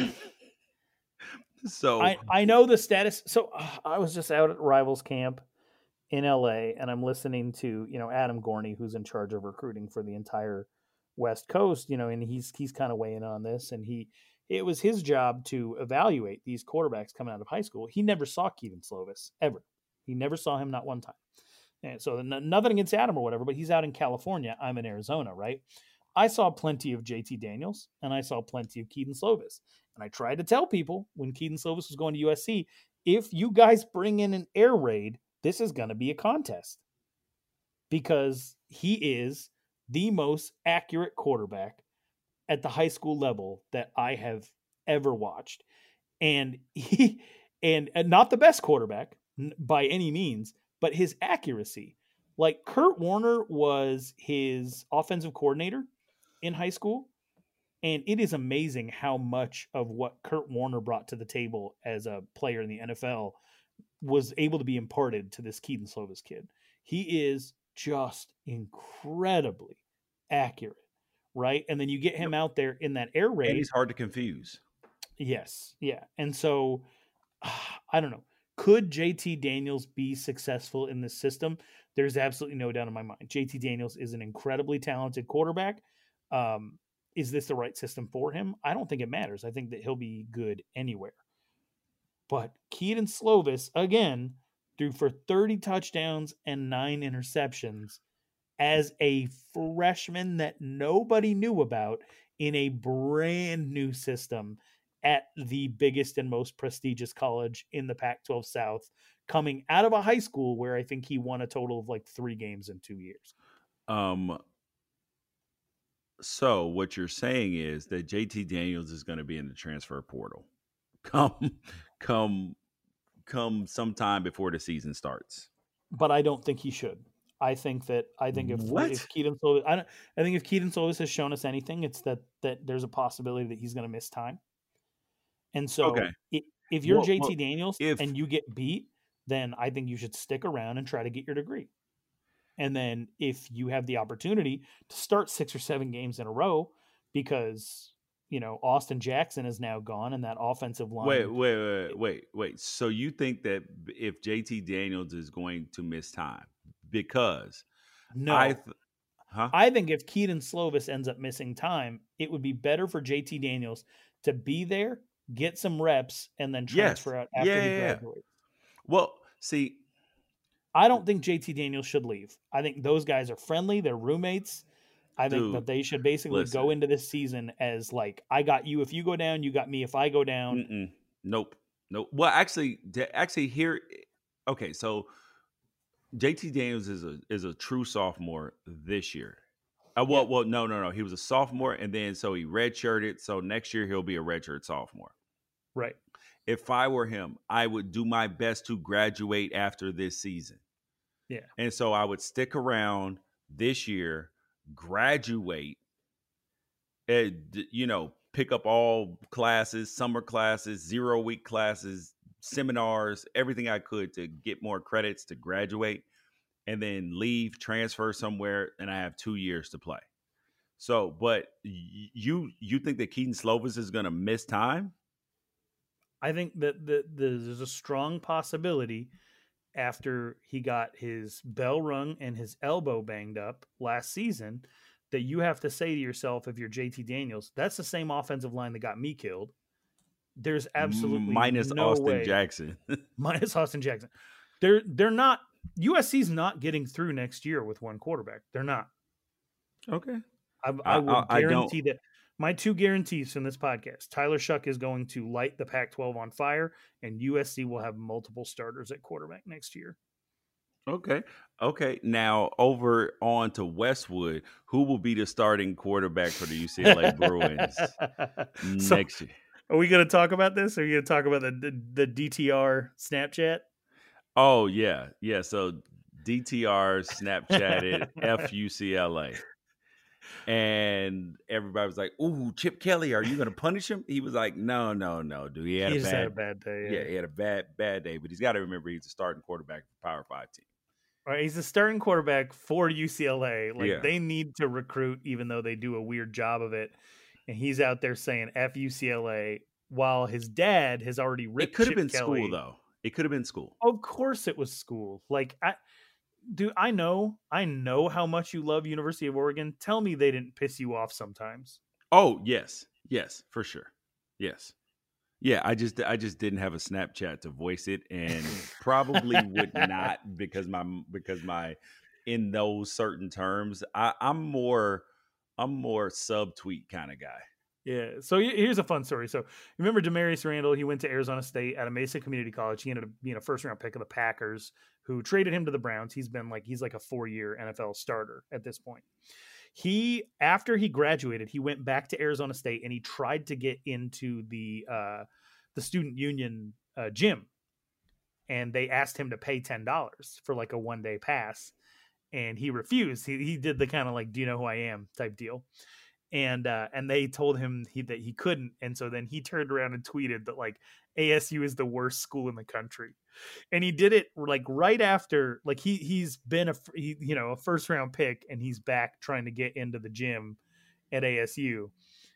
So I, I know the status. So uh, I was just out at Rivals Camp in L A, and I'm listening to, you know, Adam Gorney, who's in charge of recruiting for the entire West Coast, you know, and he's he's kind of weighing on this, and he it was his job to evaluate these quarterbacks coming out of high school. He never saw Keaton Slovis ever. He never saw him, not one time. And so n- nothing against Adam or whatever, but he's out in California. I'm in Arizona, right? I saw plenty of J T Daniels and I saw plenty of Keaton Slovis. And I tried to tell people when Keaton Slovis was going to U S C, if you guys bring in an air raid, this is going to be a contest because he is the most accurate quarterback at the high school level that I have ever watched. And he, and, and not the best quarterback by any means, but his accuracy. Like Kurt Warner was his offensive coordinator in high school. And it is amazing how much of what Kurt Warner brought to the table as a player in the N F L was able to be imparted to this Keaton Slovis kid. He is just incredibly accurate, right? And then you get him out there in that air raid. And he's hard to confuse. Yes, yeah. And so, I don't know. Could J T Daniels be successful in this system? There's absolutely no doubt in my mind. J T Daniels is an incredibly talented quarterback. Um, is this the right system for him? I don't think it matters. I think that he'll be good anywhere. But Keaton Slovis, again, threw for thirty touchdowns and nine interceptions as a freshman that nobody knew about in a brand new system at the biggest and most prestigious college in the Pac twelve South, coming out of a high school where I think he won a total of like three games in two years. Um. So what you're saying is that J T Daniels is going to be in the transfer portal come come come sometime before the season starts. But I don't think he should. I think that I think if What? if Keaton Slovis, I don't, I think if Keaton Slovis has shown us anything, it's that that there's a possibility that he's going to miss time. And so, Okay. if, if you're Well, J T well, Daniels if- and you get beat, then I think you should stick around and try to get your degree. And then if you have the opportunity to start six or seven games in a row, because you know Austin Jackson is now gone and that offensive line. Wait, wait, wait, wait, wait. So you think that if J T Daniels is going to miss time because no, I, th- huh? I think if Keaton Slovis ends up missing time, it would be better for J T Daniels to be there, get some reps, and then transfer Yes. out after Yeah, he yeah, yeah. graduates. Well, see, I don't think J T Daniels should leave. I think those guys are friendly. They're roommates. I think Dude, that they should basically listen. go into this season as like, I got you if you go down, you got me if I go down. Mm-mm. Nope, nope. Well, actually, d- actually, here, okay. So J T Daniels is a is a true sophomore this year. Uh, well, Yeah. well, no, no, no. He was a sophomore, and then so he redshirted. So next year he'll be a redshirt sophomore. Right. If I were him, I would do my best to graduate after this season. Yeah. And so I would stick around this year, graduate, and, you know, pick up all classes, summer classes, zero week classes, seminars, everything I could to get more credits to graduate, and then leave, transfer somewhere, and I have two years to play. So, but y- you you think that Keaton Slovis is going to miss time? I think that the, the, there's a strong possibility after he got his bell rung and his elbow banged up last season that you have to say to yourself, if you're J T Daniels, that's the same offensive line that got me killed. There's absolutely Minus no Austin way. Jackson. Minus Austin Jackson. They're they're not U S C's not getting through next year with one quarterback. They're not. Okay. I, I- I will I- I don't- guarantee that my two guarantees from this podcast: Tyler Shuck is going to light the Pac twelve on fire, and U S C will have multiple starters at quarterback next year. Okay. Okay. Now over on to Westwood. Who will be the starting quarterback for the U C L A Bruins So, next year? are we going to talk about this? Or are we going to talk about the, the the D T R Snapchat? Oh yeah, yeah. So D T R Snapchatted F U C L A, and everybody was like, "Ooh, Chip Kelly, are you going to punish him?" He was like, "No, no, no, dude. He had He a just bad, had a bad day. yeah, he had a bad, bad day." But he's got to remember he's a starting quarterback for Power Five team. Right, he's a starting quarterback for U C L A. Like Yeah. they need to recruit, even though they do a weird job of it. And he's out there saying "F U C L A," while his dad has already ripped. It could have Chip been Kelly. school though. It could have been school. Of course, it was school. Like I, dude, I know, I know how much you love University of Oregon. Tell me they didn't piss you off sometimes. Oh yes, yes, for sure. Yes. Yeah, I just I just didn't have a Snapchat to voice it, and probably would not because my because my in those certain terms, I, I'm more I'm more subtweet kind of guy. Yeah. So he- here's a fun story. So remember Demarius Randall? He went to Arizona State at a Mesa Community College. He ended up being a first round pick of the Packers, who traded him to the Browns. He's been like he's like a four year N F L starter at this point. He after he graduated, he went back to Arizona State and he tried to get into the uh, the student union uh, gym, and they asked him to pay ten dollars for like a one day pass, and he refused. He he did the kind of like, "Do you know who I am?" type deal. And uh, and they told him he, that he couldn't, and so then he turned around and tweeted that like A S U is the worst school in the country, and he did it like right after like he he's been a he, you know a first round pick, and he's back trying to get into the gym at A S U,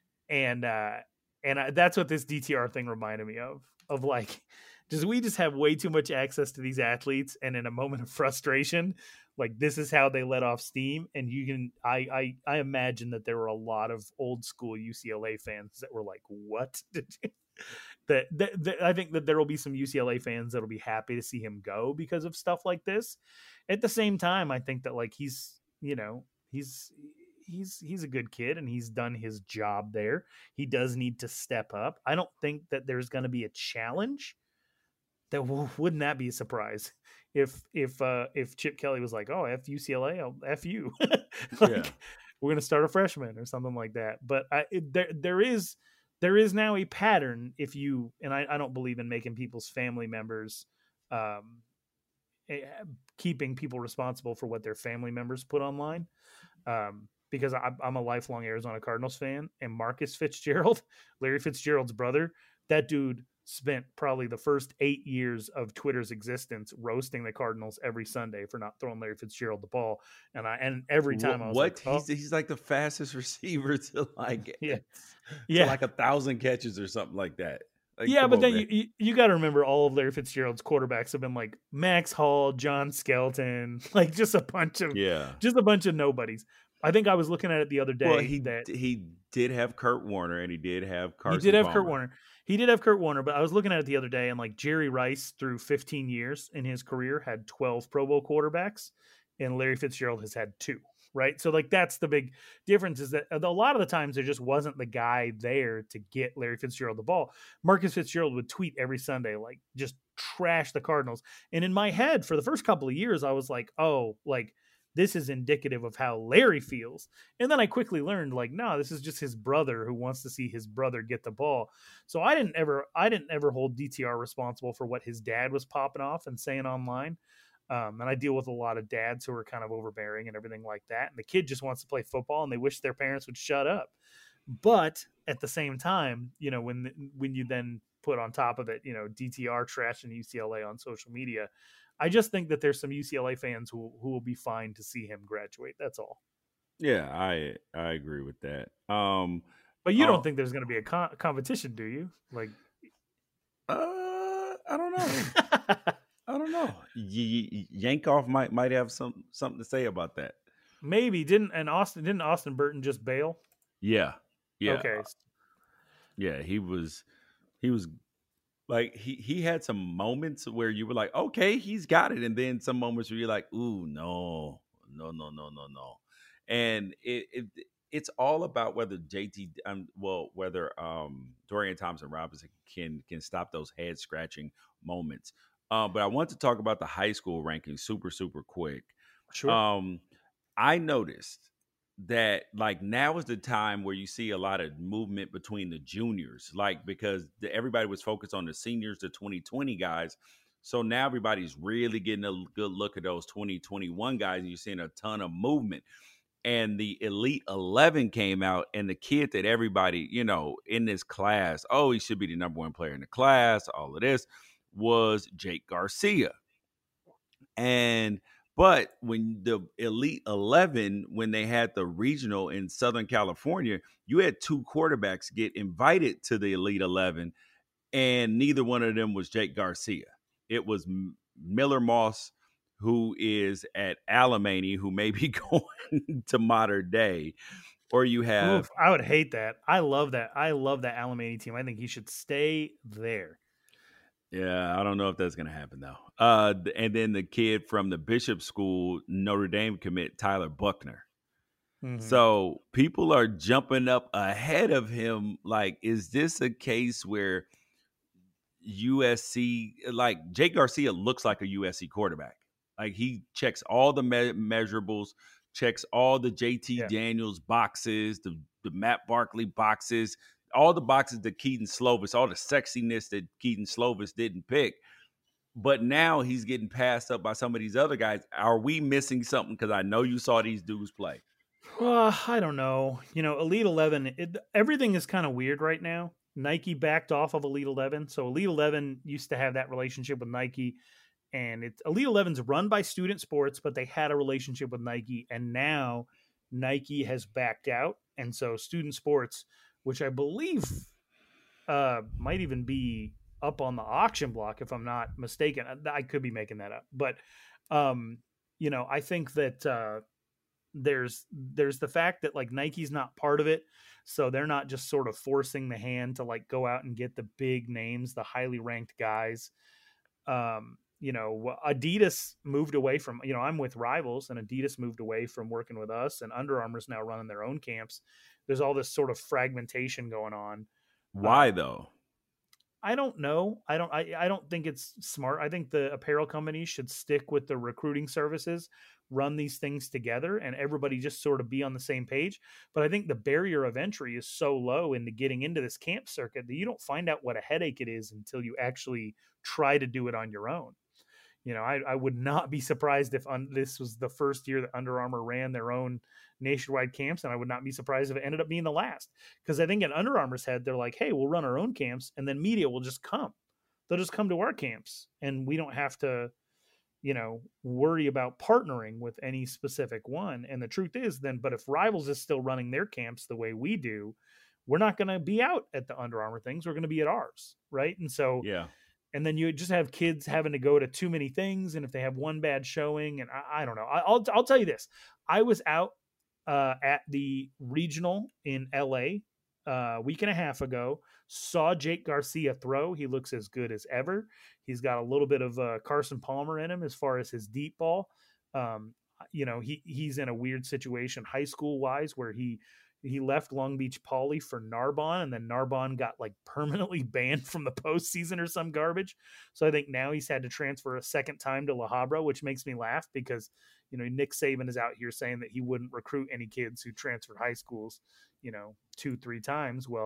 and uh, and I, that's what this D T R thing reminded me of of like just we just have way too much access to these athletes, and in a moment of frustration, like this is how they let off steam. And you can I I, I imagine that there were a lot of old school U C L A fans that were like, what did you? That, that, that I think that there will be some U C L A fans that'll be happy to see him go because of stuff like this. At the same time, I think that like he's you know he's he's he's a good kid and he's done his job there. He does need to step up. I don't think that there's going to be a challenge. That wouldn't that be a surprise if if uh, if Chip Kelly was like, "Oh, F U C L A, I'll F you," like Yeah. we're gonna start a freshman or something like that. But I, it, there there is there is now a pattern. If you and I, I don't believe in making people's family members, um, eh, keeping people responsible for what their family members put online, um, because I, I'm a lifelong Arizona Cardinals fan, and Marcus Fitzgerald, Larry Fitzgerald's brother, that dude spent probably the first eight years of Twitter's existence roasting the Cardinals every Sunday for not throwing Larry Fitzgerald the ball. And I and every time I was what? like, oh, he's he's like the fastest receiver to like yeah, to yeah, like a thousand catches or something like that. Like, yeah. come But on, then man. you, you, you got to remember all of Larry Fitzgerald's quarterbacks have been like Max Hall, John Skelton, like just a bunch of yeah. just a bunch of nobodies. I think I was looking at it the other day. Well, he that he did have Kurt Warner and he did have Carson. He did have Palmer. Kurt Warner. He did have Kurt Warner, but I was looking at it the other day, and like Jerry Rice, through fifteen years in his career, had twelve Pro Bowl quarterbacks, and Larry Fitzgerald has had two. Right, so like that's the big difference, is that a lot of the times there just wasn't the guy there to get Larry Fitzgerald the ball. Marcus Fitzgerald would tweet every Sunday, like just trash the Cardinals. And in my head, for the first couple of years, I was like, oh, like this is indicative of how Larry feels. And then I quickly learned, like, no, this is just his brother who wants to see his brother get the ball. So I didn't ever, I didn't ever hold D T R responsible for what his dad was popping off and saying online. Um, and I deal with a lot of dads who are kind of overbearing and everything like that. And the kid just wants to play football and they wish their parents would shut up. But at the same time, you know, when when you then put on top of it, you know, D T R trashing U C L A on social media, I just think that there's some U C L A fans who who will be fine to see him graduate. That's all. Yeah, I I agree with that. Um, But you uh, don't think there's going to be a co- competition, do you? Like, uh, I don't know. I don't know. Y- Y- Yankoff might might have some something to say about that. maybe didn't and Austin didn't Austin Burton just bail? Yeah, yeah, Okay, yeah. He was he was like he he had some moments where you were like, okay, he's got it, and then some moments where you're like, ooh, no, no, no, no, no, no, and it, it it's all about whether J T, um, well, whether um Dorian Thompson Robinson can can stop those head scratching moments. Um, but I want to talk about the high school rankings super super quick. sure. Um, I noticed that like now is the time where you see a lot of movement between the juniors, like because the, everybody was focused on the seniors, the twenty twenty guys. So now everybody's really getting a good look at those twenty twenty-one guys, and you're seeing a ton of movement. And the Elite eleven came out, and the kid that everybody, you know, in this class, oh, he should be the number one player in the class, all of this, was Jake Garcia. And but when the Elite eleven, when they had the regional in Southern California, you had two quarterbacks get invited to the Elite eleven, and neither one of them was Jake Garcia. It was M- Miller Moss, who is at Alemany, who may be going to Modern Day, or you have Oof, I would hate that. I love that. I love that Alemany team. I think he should stay there. yeah, I don't know if that's going to happen though. Uh, th- and then the kid from the Bishop School Notre Dame commit, Tyler Buckner. Mm-hmm. So people are jumping up ahead of him. Like, is this a case where U S C, like Jake Garcia looks like a U S C quarterback? Like he checks all the me- measurables, checks all the J T Yeah. Daniels boxes, the, the Matt Barkley boxes, all the boxes that Keaton Slovis, all the sexiness that Keaton Slovis didn't pick. But now he's getting passed up by some of these other guys. Are we missing something? Because I know you saw these dudes play. Uh, I don't know. You know, Elite eleven, it, everything is kind of weird right now. Nike backed off of Elite eleven. So Elite eleven used to have that relationship with Nike. And it's Elite eleven's run by Student Sports, but they had a relationship with Nike. And now Nike has backed out. And so Student Sports, which I believe uh, might even be up on the auction block, if I'm not mistaken. I, I could be making that up. But, um, you know, I think that uh, there's there's the fact that like Nike's not part of it, so they're not just sort of forcing the hand to like go out and get the big names, the highly ranked guys. Um, you know, Adidas moved away from, you know, I'm with Rivals, and Adidas moved away from working with us, and Under Armour's now running their own camps. There's all this sort of fragmentation going on. Why Um, though? I don't know. I don't. I, I don't think it's smart. I think the apparel companies should stick with the recruiting services, run these things together, and everybody just sort of be on the same page. But I think the barrier of entry is so low into getting into this camp circuit that you don't find out what a headache it is until you actually try to do it on your own. You know, I, I would not be surprised if un, this was the first year that Under Armour ran their own nationwide camps, and I would not be surprised if it ended up being the last. Because I think in Under Armour's head, they're like, hey, we'll run our own camps, and then media will just come. They'll just come to our camps, and we don't have to, you know, worry about partnering with any specific one. And the truth is then, but if Rivals is still running their camps the way we do, we're not going to be out at the Under Armour things. We're going to be at ours, right? And so Yeah. and then you just have kids having to go to too many things, and if they have one bad showing, and I, I don't know, I, I'll I'll tell you this: I was out uh, at the regional in L A uh, a week and a half ago. Saw Jake Garcia throw. He looks as good as ever. He's got a little bit of uh, Carson Palmer in him as far as his deep ball. Um, you know, he he's in a weird situation high school wise where he he left Long Beach Poly for Narbonne, and then Narbonne got like permanently banned from the postseason or some garbage. So I think now he's had to transfer a second time to La Habra, which makes me laugh because, you know, Nick Saban is out here saying that he wouldn't recruit any kids who transferred high schools, you know, two, three times. Well,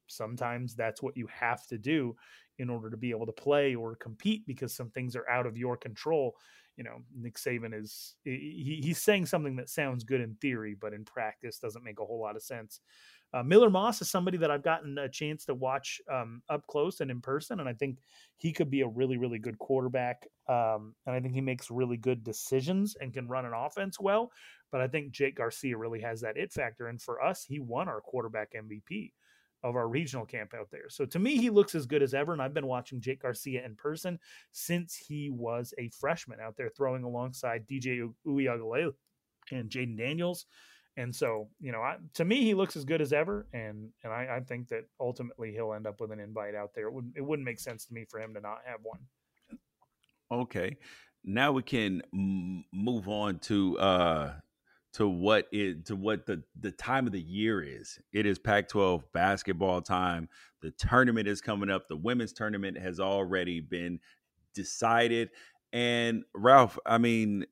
sometimes that's what you have to do in order to be able to play or compete, because some things are out of your control. You know, Nick Saban is he, he's saying something that sounds good in theory, but in practice doesn't make a whole lot of sense. Uh, Miller Moss is somebody that I've gotten a chance to watch um, up close and in person, and I think he could be a really, really good quarterback. Um, and I think he makes really good decisions and can run an offense well. But I think Jake Garcia really has that it factor. And for us, he won our quarterback M V P of our regional camp out there. So to me, he looks as good as ever. And I've been watching Jake Garcia in person since he was a freshman out there throwing alongside D J Uiagalelei and Jaden Daniels. And so, you know, I, to me, he looks as good as ever. And and I, I think that ultimately he'll end up with an invite out there. It wouldn't, it wouldn't make sense to me for him to not have one. Okay. Now we can m- move on to uh, to what is to what the, the time of the year is. It is Pac twelve basketball time. The tournament is coming up. The women's tournament has already been decided. And Ralph, I mean,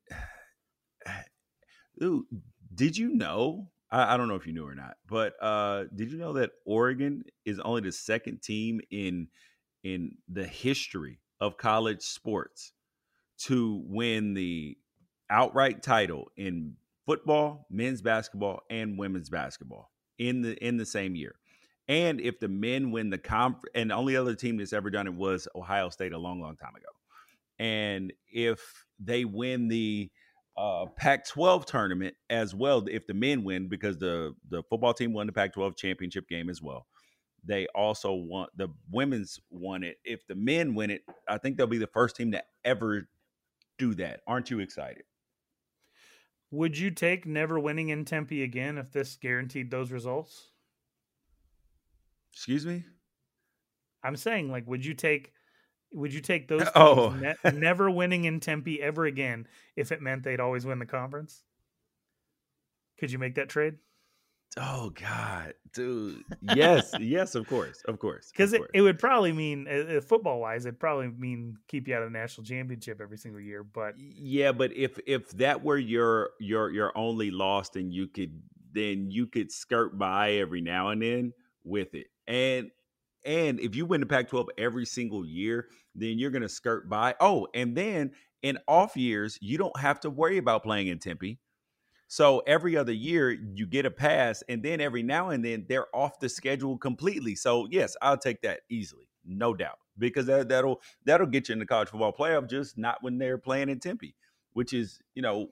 dude, did you know? I, I don't know if you knew or not, but uh, did you know that Oregon is only the second team in in the history of college sports to win the outright title in football, men's basketball, and women's basketball in the in the same year? And if the men win the conference, and the only other team that's ever done it was Ohio State a long, long time ago. And if they win the uh, Pac twelve tournament as well, if the men win, because the, the football team won the Pac twelve championship game as well, they also won, the women's won it. If the men win it, I think they'll be the first team to ever do that. Aren't you excited? Would you take never winning in Tempe again if this guaranteed those results? Excuse me? I'm saying, like, would you take would you take those teams Oh. ne- never winning in Tempe ever again if it meant they'd always win the conference? Could you make that trade? Oh God, dude. Yes, yes, of course, of course. Because it, it would probably mean, uh, football wise, it'd probably mean keep you out of the national championship every single year. But yeah, but if if that were your your your only loss, then you could then you could skirt by every now and then with it. And and if you win the Pac twelve every single year, then you're gonna skirt by. Oh, and then in off years, you don't have to worry about playing in Tempe. So every other year you get a pass, and then every now and then they're off the schedule completely. So yes, I'll take that easily, no doubt, because that, that'll that'll get you in the college football playoff, just not when they're playing in Tempe, which is, you know,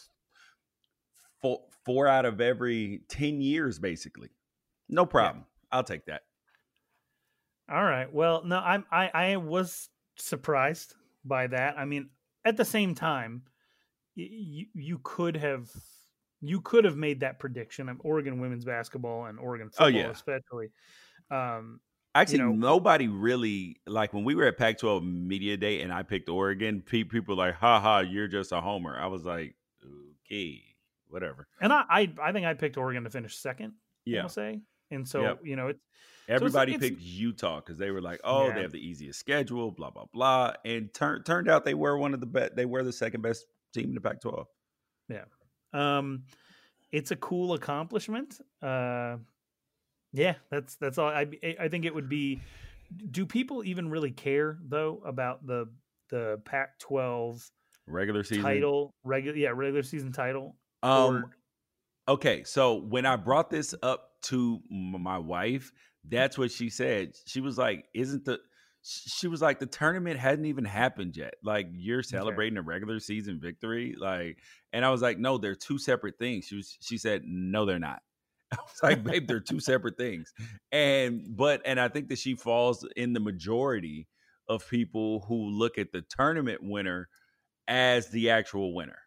four, four out of every ten years, basically. No problem. Yeah. I'll take that. All right. Well, no, I'm I I was surprised by that. I mean, at the same time, you you could have. You could have made that prediction of Oregon women's basketball and Oregon football, oh, yeah. especially. Um, Actually, you know, nobody really, like when we were at Pac twelve Media Day and I picked Oregon, people were like, ha ha, you're just a homer. I was like, okay, whatever. And I I, I think I picked Oregon to finish second, yeah. I'll say. And so, yep. you know, it's everybody so it's, picked Utah because they were like, oh, yeah. they have the easiest schedule, blah, blah, blah. And tur- turned out they were one of the best, they were the second best team in the Pac twelve. Yeah. Um, it's a cool accomplishment. Uh, yeah, that's that's all. I I think it would be. Do people even really care though about the the Pac twelve regular season title? Regular, yeah, regular season title. Um. Or, okay, so when I brought this up to my wife, that's what she said. She was like, "Isn't the?" She was like, the tournament hadn't even happened yet. Like, you're celebrating okay. a regular season victory. Like, and I was like, no, they're two separate things. She was, she said, no, they're not. I was like, babe, they're two separate things. And, but, and I think that she falls in the majority of people who look at the tournament winner as the actual winner.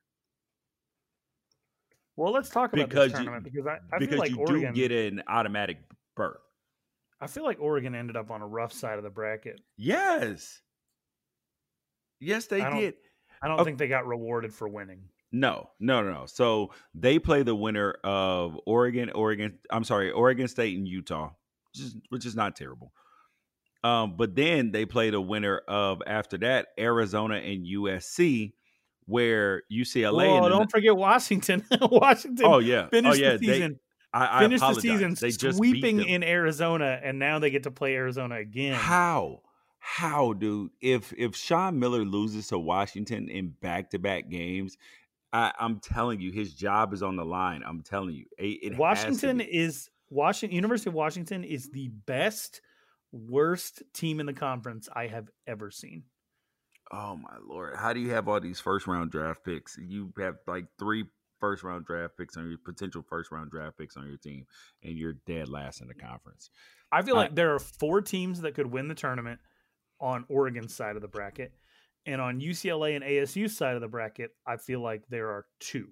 Well, let's talk about because this tournament you, because I, I because feel like you Oregon, do get an automatic berth. I feel like Oregon ended up on a rough side of the bracket. Yes. Yes, they I did. I don't okay. think they got rewarded for winning. No, no, no, no. So they play the winner of Oregon, Oregon, I'm sorry, Oregon State and Utah, which is, which is not terrible. Um, but then they play the winner of, after that, Arizona and U S C, where U C L A. Oh, and don't the, forget Washington. Washington. Oh, yeah. Finished oh, yeah. the season I, I Finished the apologize. season They just sweeping beat them. in Arizona, and now they get to play Arizona again. How? How, dude? If if Sean Miller loses to Washington in back to back games, I, I'm telling you, his job is on the line. I'm telling you, it, it Washington has to be. is Washington. University of Washington is the best, worst team in the conference I have ever seen. Oh my Lord! How do you have all these first round draft picks? You have like three first round draft picks on your potential first round draft picks on your team, and you're dead last in the conference. I feel I, like there are four teams that could win the tournament on Oregon's side of the bracket, and on U C L A and A S U's side of the bracket, I feel like there are two.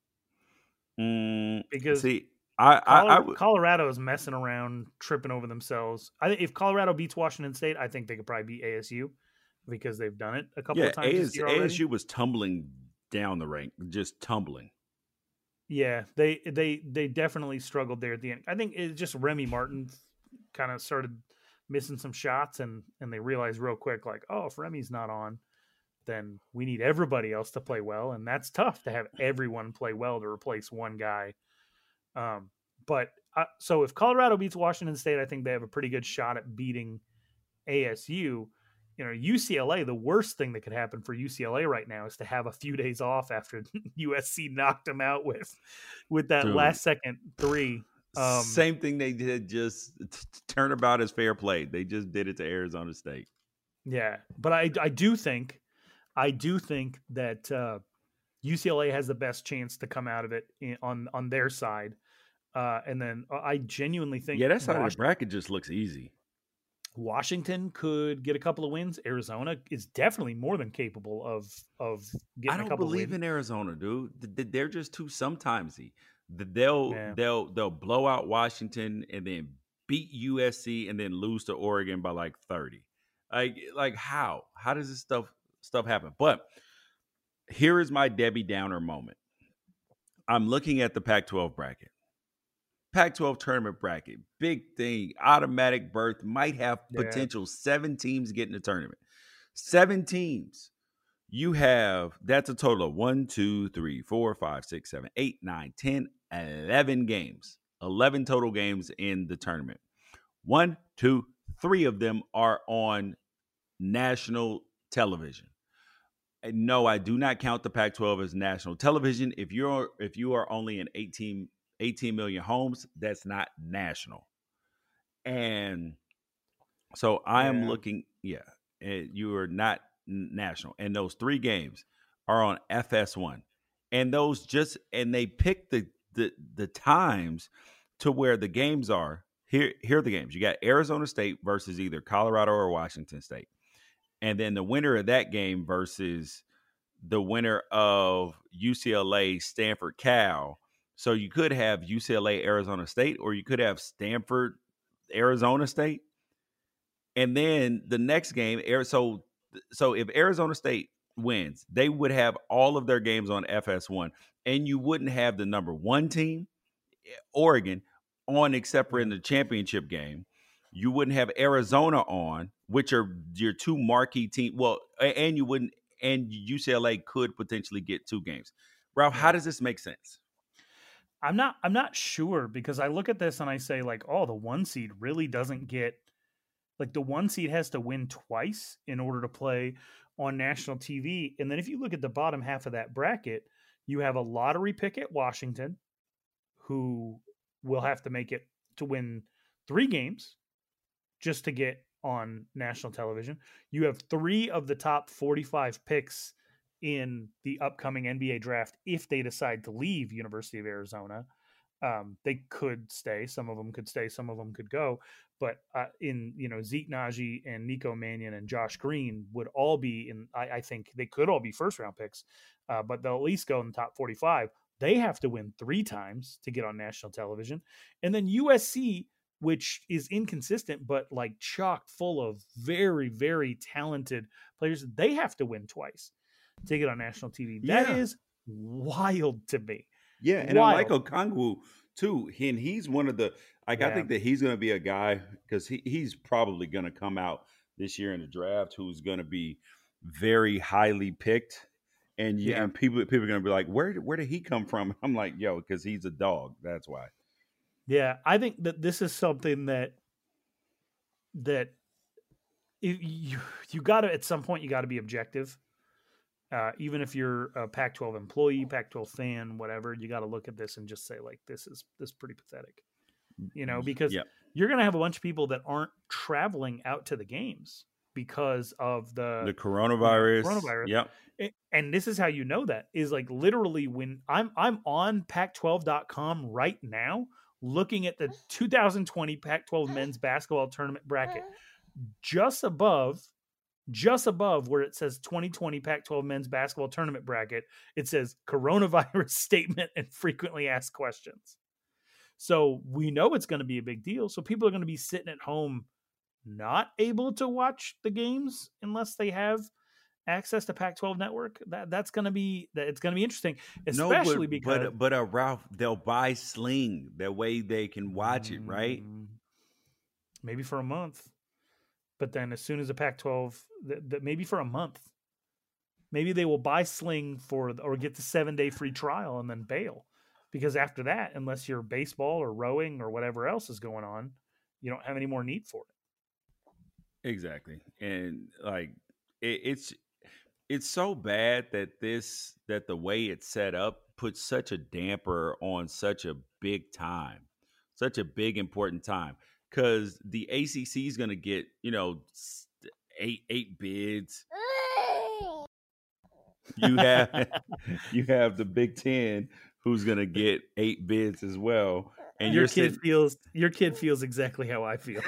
mm, Because see, I, I, Colorado, I would, Colorado is messing around, tripping over themselves. I think if Colorado beats Washington State, I think they could probably beat A S U because they've done it a couple yeah, of times this year already. A S U was tumbling down the rank, just tumbling. Yeah, they they they definitely struggled there at the end. I think it's just Remy Martin kind of started missing some shots, and and they realized real quick, like, oh, if Remy's not on, then we need everybody else to play well, and that's tough to have everyone play well to replace one guy. Um, but uh, so if Colorado beats Washington State, I think they have a pretty good shot at beating A S U. You know, U C L A, the worst thing that could happen for U C L A right now is to have a few days off after U S C knocked them out with with that Dude. last second three. Um, Same thing they did, just t- turnabout is fair play. They just did it to Arizona State. Yeah, but I I do think I do think that uh, U C L A has the best chance to come out of it in, on on their side, uh, and then I genuinely think Yeah, that side Wash- of the bracket just looks easy. Washington could get a couple of wins. Arizona is definitely more than capable of of getting I don't a couple believe of wins. in Arizona, dude. Th- th- They're just too sometimesy. Th- They'll Yeah. they'll they'll blow out Washington and then beat U S C and then lose to Oregon by like thirty. Like like how? How does this stuff stuff happen? But here is my Debbie Downer moment. I'm looking at the Pac twelve bracket. Pac twelve tournament bracket, big thing, automatic berth, might have Yeah. potential seven teams getting the tournament. Seven teams. You have, that's a total of one, two, three, four, five, six, seven, eight, nine, ten, eleven games. eleven total games in the tournament. One, two, three of them are on national television. And no, I do not count the Pac twelve as national television. If you're if you are only in eighteen, eighteen million homes, that's not national. And so I am Yeah. looking, yeah, you are not national. And those three games are on F S one. And those just, and they pick the the the times to where the games are. Here, here are the games. You got Arizona State versus either Colorado or Washington State. And then the winner of that game versus the winner of U C L A, Stanford, Cal. So you could have U C L A, Arizona State, or you could have Stanford, Arizona State. And then the next game, so so if Arizona State wins, they would have all of their games on F S one, and you wouldn't have the number one team, Oregon, on except for in the championship game. You wouldn't have Arizona on, which are your two marquee teams. Well, and you wouldn't, and U C L A could potentially get two games. Ralph, how does this make sense? I'm not I'm not sure, because I look at this and I say, like, oh, the one seed really doesn't get, like, the one seed has to win twice in order to play on national T V. And then if you look at the bottom half of that bracket, you have a lottery pick at Washington, who will have to make it to win three games just to get on national television. You have three of the top forty-five picks in the upcoming N B A draft if they decide to leave University of Arizona. Um, they could stay. Some of them could stay. Some of them could go. But uh, in, you know, Zeke Naji and Nico Mannion and Josh Green would all be in, I, I think they could all be first round picks, uh, but they'll at least go in the top forty-five. They have to win three times to get on national television. And then U S C, which is inconsistent, but like chock full of very, very talented players, they have to win twice to get on national T V. That Yeah. is wild to me. Yeah, and Wild. I like Okongwu too. He, and he's one of the, like, Yeah. I think that he's going to be a guy, because he, he's probably going to come out this year in the draft who's going to be very highly picked. And you, Yeah. and people people are going to be like, where, where did he come from? I'm like, yo, because he's a dog. That's why. Yeah, I think that this is something that that it, you you got to at some point you got to be objective. Uh, even if you're a Pac twelve employee, Pac twelve fan, whatever, you got to look at this and just say like, this is this is pretty pathetic. You know, because Yep. you're going to have a bunch of people that aren't traveling out to the games because of the, The coronavirus. You know, coronavirus. Yep. And this is how you know that is like literally when I'm I'm on Pac twelve dot com right now looking at the two thousand twenty Pac twelve men's basketball tournament bracket, just above just above where it says twenty twenty Pac twelve men's basketball tournament bracket, it says coronavirus statement and frequently asked questions. So we know it's going to be a big deal. So people are going to be sitting at home not able to watch the games unless they have access to Pac twelve network. That that's going to be that it's going to be interesting, especially no, but, because but but uh, Ralph, they'll buy Sling that way they can watch it, right? Maybe for a month, but then as soon as the Pac twelve, that, that maybe for a month, maybe they will buy Sling for or get the seven day free trial and then bail, because after that, unless you're baseball or rowing or whatever else is going on, you don't have any more need for it. Exactly, and like it, it's. It's so bad that this that the way it's set up puts such a damper on such a big time, such a big important time. Because the A C C is going to get, you know, eight eight bids. You have you have the Big Ten who's going to get eight bids as well. And your you're kid sitting... feels your kid feels exactly how I feel.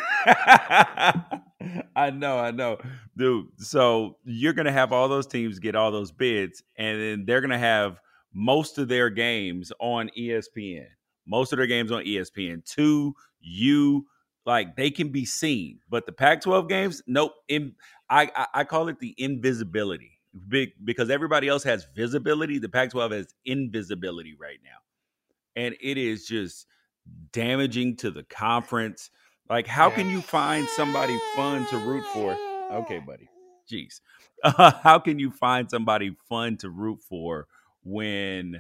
I know, I know, dude. So you're gonna have all those teams get all those bids, and then they're gonna have most of their games on E S P N. Most of their games on E S P N. Two, you like they can be seen, but the Pac twelve games, nope. In, I, I I call it the invisibility, big because everybody else has visibility. The Pac twelve has invisibility right now, and it is just damaging to the conference. Like, how can you find somebody fun to root for? Okay, buddy. Jeez. Uh, how can you find somebody fun to root for when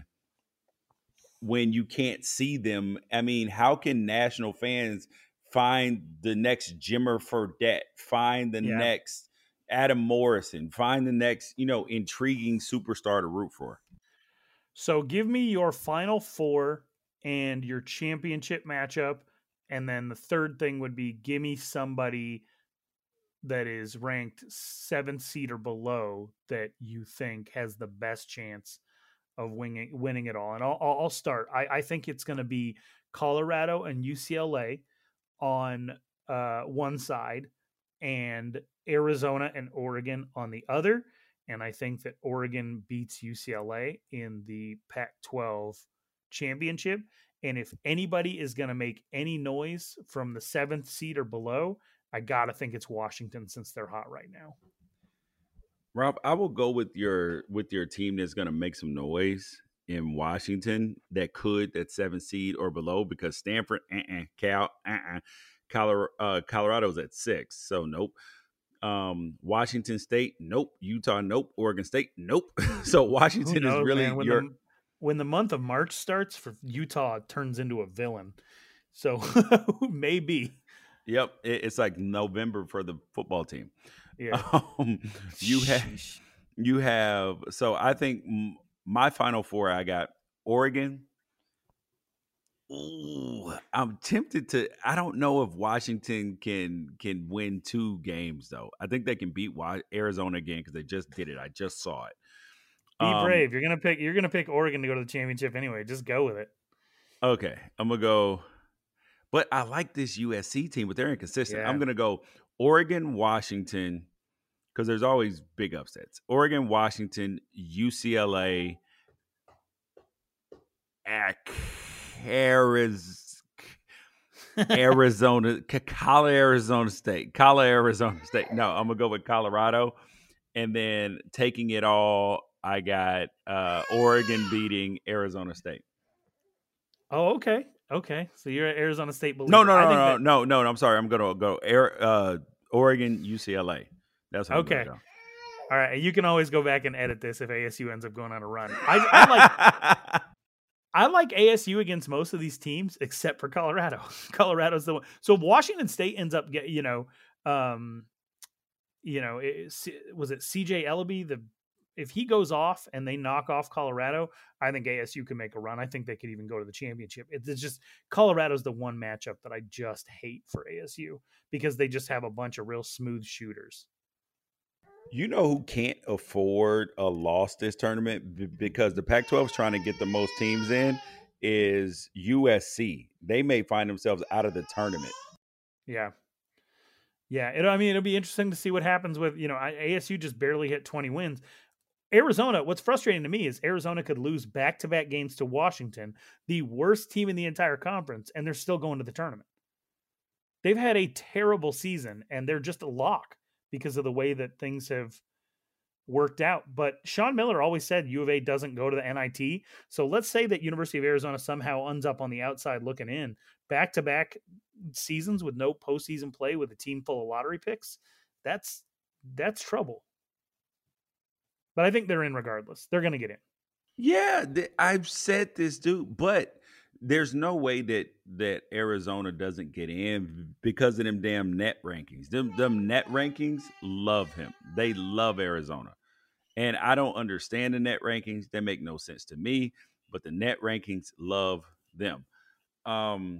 when you can't see them? I mean, how can national fans find the next Jimmer Fredette, find the yeah. next Adam Morrison, find the next, you know, intriguing superstar to root for? So give me your Final Four and your championship matchup. And then the third thing would be give me somebody that is ranked seventh seed or below that you think has the best chance of winning winning it all. And I'll, I'll start. I, I think it's going to be Colorado and U C L A on uh, one side and Arizona and Oregon on the other. And I think that Oregon beats U C L A in the Pac twelve championship. And if anybody is going to make any noise from the seventh seed or below, I got to think it's Washington since they're hot right now. Rob, I will go with your with your team that's going to make some noise in Washington that could that seventh seed or below, because Stanford, uh-uh, Cal, uh-uh, Colorado, uh, Colorado's at six, so nope. Um, Washington State, nope. Utah, nope. Oregon State, nope. So Washington knows, is really man, your. The, when the month of March starts, for Utah it turns into a villain. So maybe. Yep, it, it's like November for the football team. Yeah. Um, you have you have. So I think my Final Four, I got Oregon. Ooh, I'm tempted to. I don't know if Washington can can win two games though. I think they can beat Arizona again because they just did it. I just saw it. Be um, brave. You're gonna pick. You're gonna pick Oregon to go to the championship anyway. Just go with it. Okay, I'm gonna go. But I like this U S C team, but they're inconsistent. Yeah. I'm gonna go Oregon, Washington, because there's always big upsets. Oregon, Washington, U C L A, Arizona, Colorado, Arizona State, Colorado, Arizona State. No, I'm gonna go with Colorado, and then taking it all, I got uh, Oregon beating Arizona State. Oh, okay, okay. So you're at Arizona State. Believer. No, no, no, no, that... no, no, no. I'm sorry. I'm gonna go Air, uh, Oregon, U C L A. That's how okay. I'm gonna go. All right, you can always go back and edit this if A S U ends up going on a run. I, I like. I like A S U against most of these teams except for Colorado. Colorado's the one. So Washington State ends up get you know, um, you know, it, was it C J Ellaby? The if he goes off and they knock off Colorado, I think A S U can make a run. I think they could even go to the championship. It's just Colorado's the one matchup that I just hate for A S U because they just have a bunch of real smooth shooters. You know who can't afford a loss this tournament B- because the Pac twelve is trying to get the most teams in is U S C. They may find themselves out of the tournament. Yeah. Yeah. It, I mean, it'll be interesting to see what happens with, you know, A S U just barely hit twenty wins. Arizona, what's frustrating to me is Arizona could lose back-to-back games to Washington, the worst team in the entire conference, and they're still going to the tournament. They've had a terrible season, and they're just a lock because of the way that things have worked out. But Sean Miller always said U of A doesn't go to the N I T. So let's say that University of Arizona somehow ends up on the outside looking in. Back-to-back seasons with no postseason play with a team full of lottery picks. That's that's trouble. But I think they're in regardless. They're going to get in. Yeah, th- I've said this, dude, but there's no way that that Arizona doesn't get in because of them damn net rankings. Them them net rankings love him. They love Arizona. And I don't understand the net rankings. They make no sense to me, but the net rankings love them. Um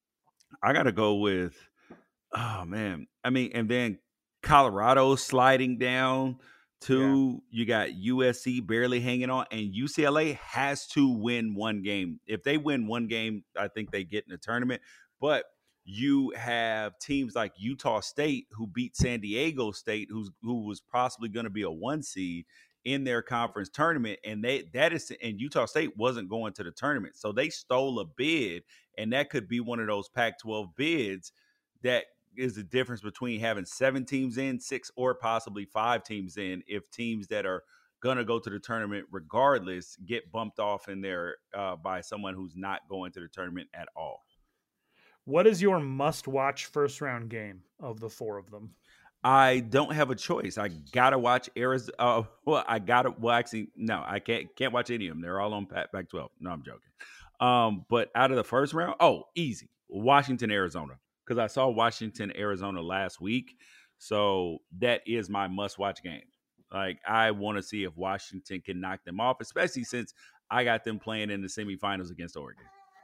I got to go with oh man. I mean, and then Colorado sliding down. Two, yeah. You got U S C barely hanging on, and U C L A has to win one game. If they win one game, I think they get in the tournament. But you have teams like Utah State who beat San Diego State, who's who was possibly going to be a one seed in their conference tournament, and they that is and Utah State wasn't going to the tournament, so they stole a bid, and that could be one of those Pac twelve bids that is the difference between having seven teams in, six or possibly five teams in if teams that are going to go to the tournament regardless get bumped off in there uh, by someone who's not going to the tournament at all. What is your must-watch first-round game of the four of them? I don't have a choice. I got to watch Arizona. Uh, well, I got to – well, actually, no, I can't Can't watch any of them. They're all on Pac twelve. No, I'm joking. Um, but out of the first round, oh, easy. Washington, Arizona. Because I saw Washington, Arizona last week. So that is my must-watch game. Like, I want to see if Washington can knock them off, especially since I got them playing in the semifinals against Oregon.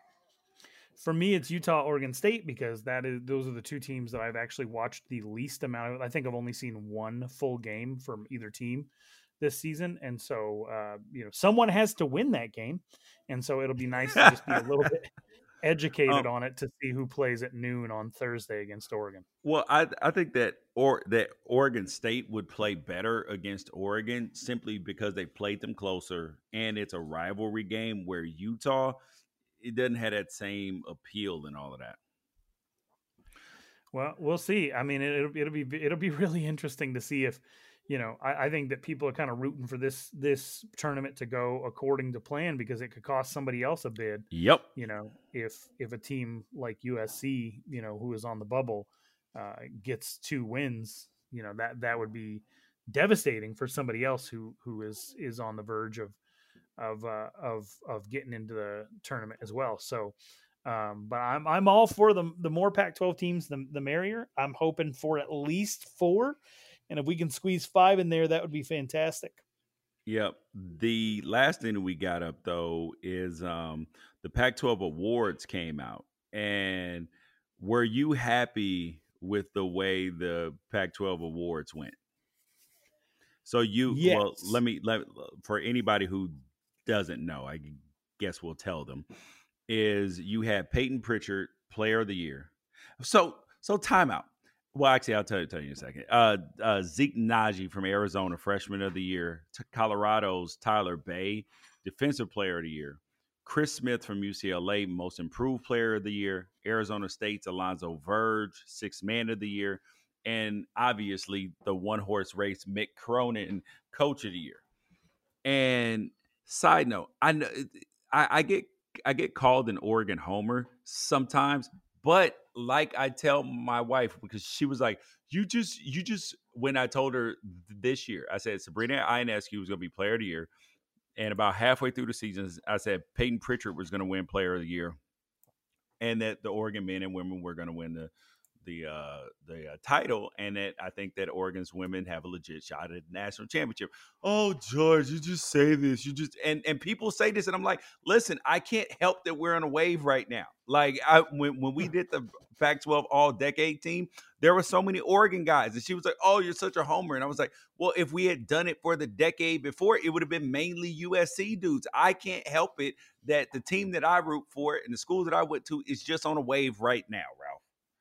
For me, it's Utah, Oregon State, because that is those are the two teams that I've actually watched the least amount of. I think I've only seen one full game from either team this season. And so, uh, you know, someone has to win that game. And so it'll be nice to just be a little bit educated um, on it to see who plays at noon on Thursday against Oregon. Well, I I think that or that Oregon State would play better against Oregon simply because they played them closer and it's a rivalry game, where Utah, it doesn't have that same appeal and all of that. Well, we'll see. I mean, it, it'll it'll be it'll be really interesting to see if, you know, I, I think that people are kind of rooting for this this tournament to go according to plan because it could cost somebody else a bid. Yep. You know, if if a team like U S C, you know, who is on the bubble, uh, gets two wins, you know, that that would be devastating for somebody else who who is is on the verge of of uh, of of getting into the tournament as well. So, um, but I'm I'm all for the the more Pac twelve teams, the the merrier. I'm hoping for at least four. And if we can squeeze five in there, that would be fantastic. Yep. The last thing that we got up, though, is um, the Pac twelve awards came out. And were you happy with the way the Pac twelve awards went? So you, yes. well, let me, let for anybody who doesn't know, I guess we'll tell them, is you had Peyton Pritchard, Player of the Year. So, so timeout. Well, actually, I'll tell you, tell you in a second. Uh, uh, Zeke Nnaji from Arizona, Freshman of the Year. To Colorado's Tyler Bay, Defensive Player of the Year. Chris Smith from U C L A, Most Improved Player of the Year. Arizona State's Alonzo Verge, Sixth Man of the Year. And obviously, the one-horse race, Mick Cronin, Coach of the Year. And side note, I know I, I get I get called an Oregon homer sometimes. But like I tell my wife, because she was like, you just, you just, when I told her this year, I said, Sabrina Ionescu was going to be Player of the Year. And about halfway through the season, I said Peyton Pritchard was going to win Player of the Year, and that the Oregon men and women were going to win the the uh, the uh, title, and that I think that Oregon's women have a legit shot at the national championship. Oh, George, you just say this, you just and and people say this, and I'm like, listen, I can't help that we're on a wave right now. Like I when when we did the Pac twelve All Decade team, there were so many Oregon guys, and she was like, "Oh, you're such a homer," and I was like, "Well, if we had done it for the decade before, it would have been mainly U S C dudes. I can't help it that the team that I root for and the school that I went to is just on a wave right now, Ralph."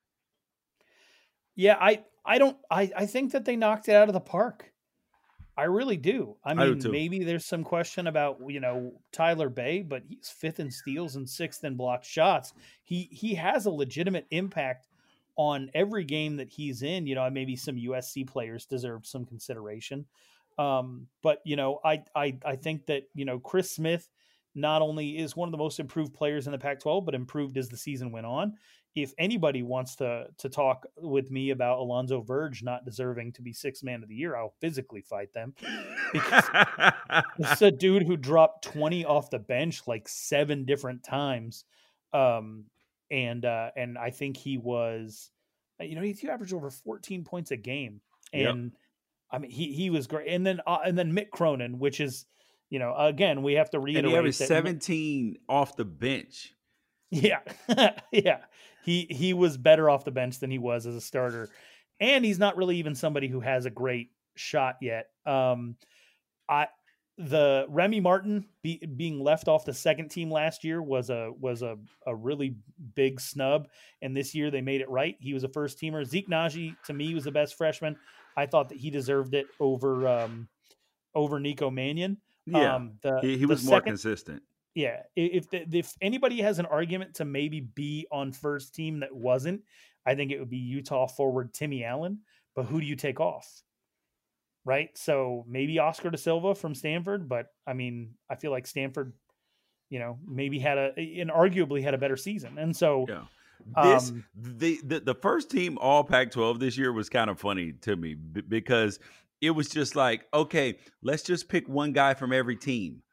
Yeah, I I don't I I think that they knocked it out of the park. I really do. I I do mean, too. maybe there's some question about, you know, Tyler Bay, but he's fifth in steals and sixth in blocked shots. He he has a legitimate impact on every game that he's in. You know, maybe some U S C players deserve some consideration. Um, but you know, I I I think that, you know, Chris Smith not only is one of the most improved players in the Pac twelve, but improved as the season went on. If anybody wants to to talk with me about Alonzo Verge not deserving to be sixth man of the year, I'll physically fight them, because it's a dude who dropped twenty off the bench like seven different times. Um, and uh, and I think he was, you know, he, he averaged over fourteen points a game, Yep. and I mean he he was great. And then uh, and then Mick Cronin, which is, you know, again we have to And reiterate he averaged that seventeen off the bench. Yeah. Yeah. He he was better off the bench than he was as a starter. And he's not really even somebody who has a great shot yet. Um I the Remy Martin be, being left off the second team last year was a was a, a really big snub, and this year they made it right. He was a first teamer. Zeke Naji to me was the best freshman. I thought that he deserved it over um over Nico Mannion. Yeah, Um the he, he the was more second consistent. Yeah, if the, if anybody has an argument to maybe be on first team that wasn't, I think it would be Utah forward Timmy Allen. But who do you take off? Right? So maybe Oscar Da Silva from Stanford, but I mean, I feel like Stanford, you know, maybe had a and arguably had a better season. And so Yeah. This um, the, the the first team All Pac twelve this year was kind of funny to me b- because it was just like, okay, let's just pick one guy from every team.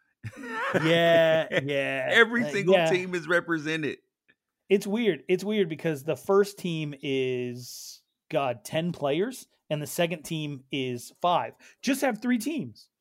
yeah, yeah. Every uh, single yeah. team is represented. It's weird. It's weird because the first team is God ten players and the second team is five. Just have three teams.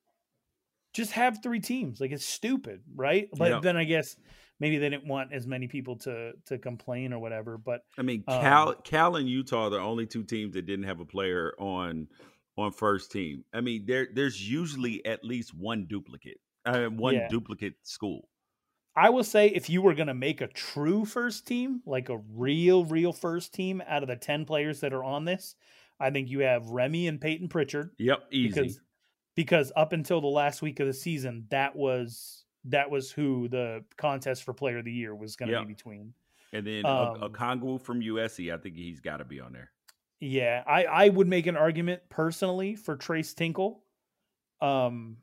Just have three teams. Like, it's stupid, right? But Yep. then I guess maybe they didn't want as many people to to complain or whatever. But I mean, um, Cal Cal and Utah are the only two teams that didn't have a player on on first team. I mean, there there's usually at least one duplicate. I mean, one Yeah. duplicate school. I will say if you were going to make a true first team, like a real, real first team out of the ten players that are on this, I think you have Remy and Peyton Pritchard. Yep, easy. Because, because up until the last week of the season, that was that was who the contest for Player of the Year was going to Yep. be between. And then Um, a, a Okongwu from U S C, I think he's got to be on there. Yeah, I, I would make an argument personally for Trace Tinkle. Um,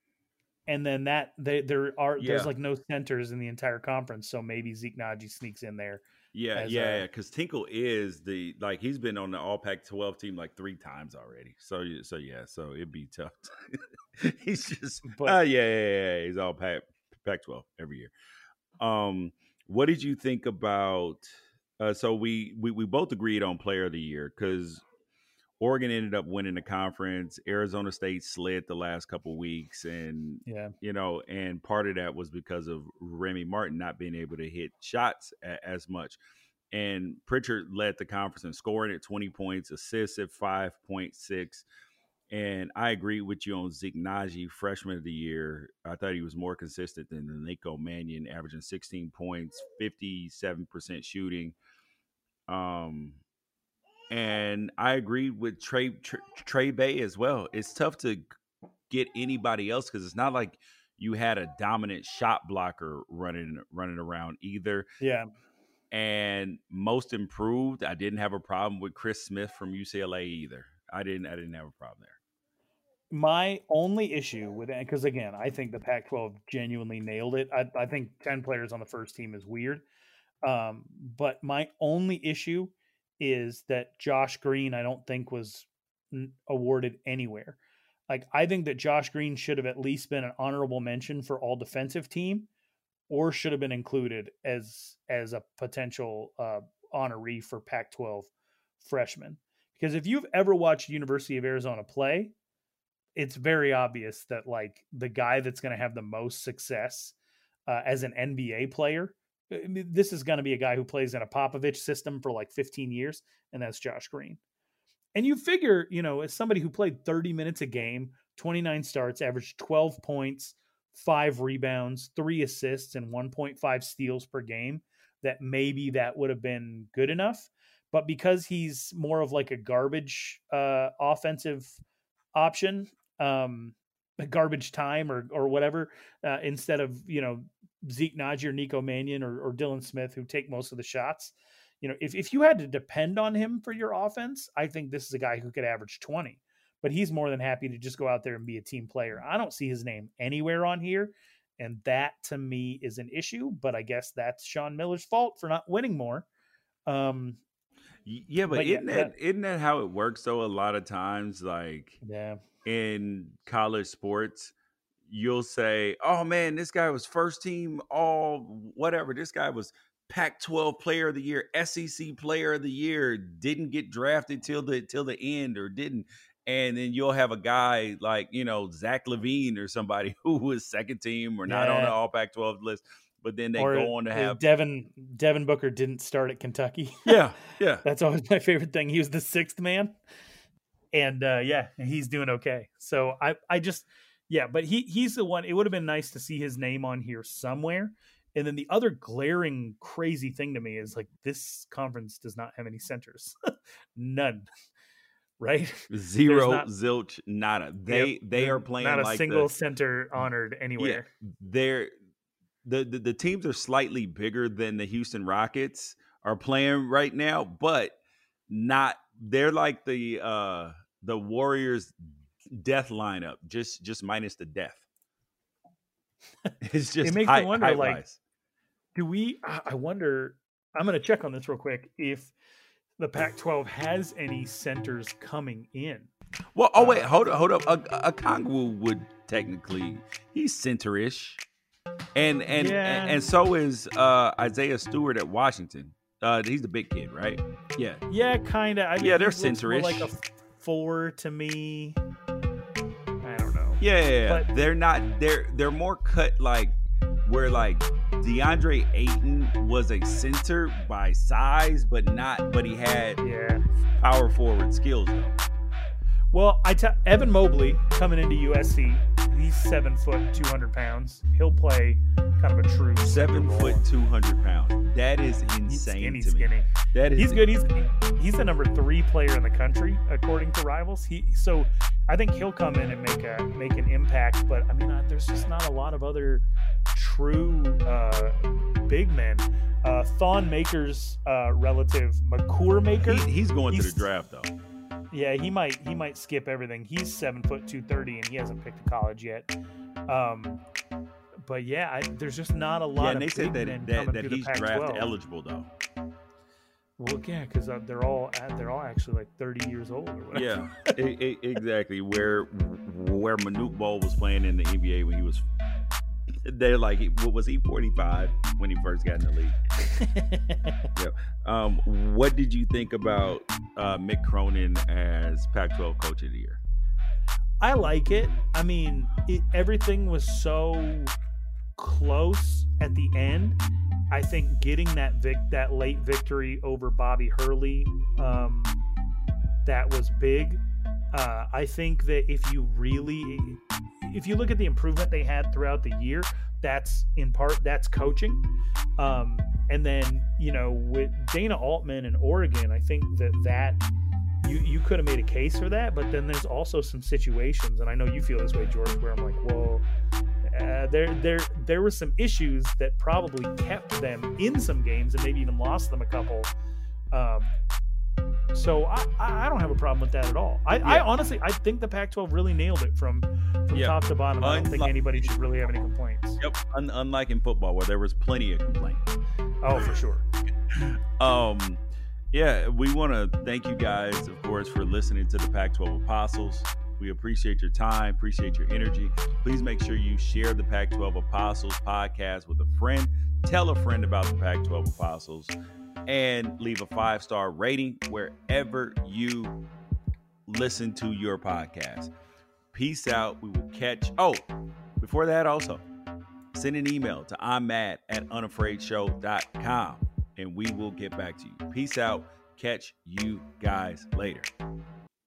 and then that they, there are Yeah. there's like no centers in the entire conference, so maybe Zeke Naji sneaks in there. Yeah, as yeah, a- yeah. Because Tinkle is the like he's been on the All Pac twelve team like three times already. So, so yeah, so it'd be tough. He's just, But- oh yeah, yeah, yeah. He's all Pac Pac twelve every year. Um, what did you think about? Uh, so we we we both agreed on Player of the Year because Oregon ended up winning the conference. Arizona State slid the last couple weeks, and Yeah, you know, and part of that was because of Remy Martin not being able to hit shots a, as much. And Pritchard led the conference in scoring at twenty points, assists at five point six. And I agree with you on Zeke Naji, freshman of the year. I thought he was more consistent than the Nico Mannion, averaging sixteen points, fifty-seven percent shooting. Um, and I agree with Trey, Trey, Trey Bay as well. It's tough to get anybody else because it's not like you had a dominant shot blocker running running around either. yeah. And most improved, I didn't have a problem with Chris Smith from U C L A either. I didn't. I didn't have a problem there. My only issue with it, because again, I think the Pac twelve genuinely nailed it. I, I think ten players on the first team is weird. Um, but my only issue is that Josh Green, I don't think was n- awarded anywhere. Like, I think that Josh Green should have at least been an honorable mention for all defensive team, or should have been included as as a potential uh, honoree for Pac twelve freshman. Because if you've ever watched University of Arizona play, it's very obvious that like the guy that's going to have the most success uh, as an N B A player, I mean, this is going to be a guy who plays in a Popovich system for like fifteen years, and that's Josh Green. And you figure, you know, as somebody who played thirty minutes a game, twenty-nine starts, averaged twelve points, five rebounds, three assists, and one point five steals per game, that maybe that would have been good enough. But because he's more of like a garbage uh, offensive option, um, garbage time or or whatever, uh, instead of, you know, Zeke Naji or Nico Mannion or, or Dylan Smith, who take most of the shots. You know, if, if you had to depend on him for your offense, I think this is a guy who could average twenty. But he's more than happy to just go out there and be a team player. I don't see his name anywhere on here, and that to me is an issue. But I guess that's Sean Miller's fault for not winning more. Um, yeah, but, but isn't yeah, that, that isn't that how it works? Though a lot of times, like yeah. in college sports, you'll say, "Oh man, this guy was first team all whatever. This guy was Pac twelve player of the year, S E C player of the year, didn't get drafted till the till the end or didn't." And then you'll have a guy like, you know, Zach LaVine or somebody who was second team or not yeah. on the all Pac twelve list, but then they or go on to have Devin Devin Booker didn't start at Kentucky. Yeah, yeah. That's always my favorite thing. He was the sixth man. And uh, yeah, he's doing okay. So I, I just, yeah, but he he's the one. It would have been nice to see his name on here somewhere. And then the other glaring crazy thing to me is like this conference does not have any centers. None. Right? Zero, not, zilch, nada. They yep, they are playing not a like single the, center honored anywhere. Yeah, they're the, the the teams are slightly bigger than the Houston Rockets are playing right now, but not. They're like the uh, the Warriors death lineup, just just minus the death. It's just it makes high, me wonder, high like, rise. do we? I wonder. I'm going to check on this real quick. If the Pac twelve has any centers coming in. Well, oh wait, hold up, hold up. A, a Okongwu would technically, he's center-ish, and and, yeah. and and so is uh, Isaiah Stewart at Washington. Uh, he's the big kid, right? Yeah, yeah, kind of. I mean, yeah, they're center-ish. Like a four to me. I don't know. Yeah, yeah, yeah. But, they're not. They're they're more cut like where like DeAndre Ayton was a center by size, but not. But he had yeah. power forward skills though. Well, I t- Evan Mobley coming into U S C. He's seven foot, two hundred pounds. He'll play kind of a true seven foot, two hundred pounds. That is insane. He's skinny, to me. skinny. That is he's good. He's he's the number three player in the country according to Rivals. He so I think he'll come in and make a make an impact. But I mean, uh, there's just not a lot of other true uh, big men. Uh, Thon Maker's uh, relative, Makur Maker. He, he's going he's, to the draft though. Yeah, he might he might skip everything. He's seven foot two thirty, and he hasn't picked a college yet. Um, but yeah, I, there's just not a lot. Yeah, and they of said big that men that, coming that through he's the Pac twelve. draft eligible though. Well, yeah, because uh, they're all they're all actually like thirty years old or whatever. Yeah, it, it, exactly. Where where Manute Bol was playing in the N B A when he was. They're like, what was he, forty-five when he first got in the league? Yeah. Um, what did you think about uh, Mick Cronin as Pac twelve Coach of the Year? I like it. I mean, it, everything was so close at the end. I think getting that vic that late victory over Bobby Hurley, um, that was big. Uh, I think that if you really, if you look at the improvement they had throughout the year, that's in part, that's coaching. Um, and then, you know, with Dana Altman in Oregon, I think that that you, you could have made a case for that, but then there's also some situations, and I know you feel this way, George, where I'm like, well, uh, there, there, there were some issues that probably kept them in some games and maybe even lost them a couple. Um, So I, I don't have a problem with that at all. I, yeah. I honestly, I think the Pac twelve really nailed it from, from yeah. top to bottom. I don't think anybody should really have any complaints. Yep. Un- unlike in football where there was plenty of complaints. Oh, for sure. um, yeah, we want to thank you guys, of course, for listening to the Pac twelve Apostles. We appreciate your time, appreciate your energy. Please make sure you share the Pac twelve Apostles podcast with a friend. Tell a friend about the Pac twelve Apostles and leave a five-star rating wherever you listen to your podcast. Peace out. We will catch. Oh, before that also, send an email to I'm mad at unafraid show dot com and we will get back to you. Peace out. Catch you guys later.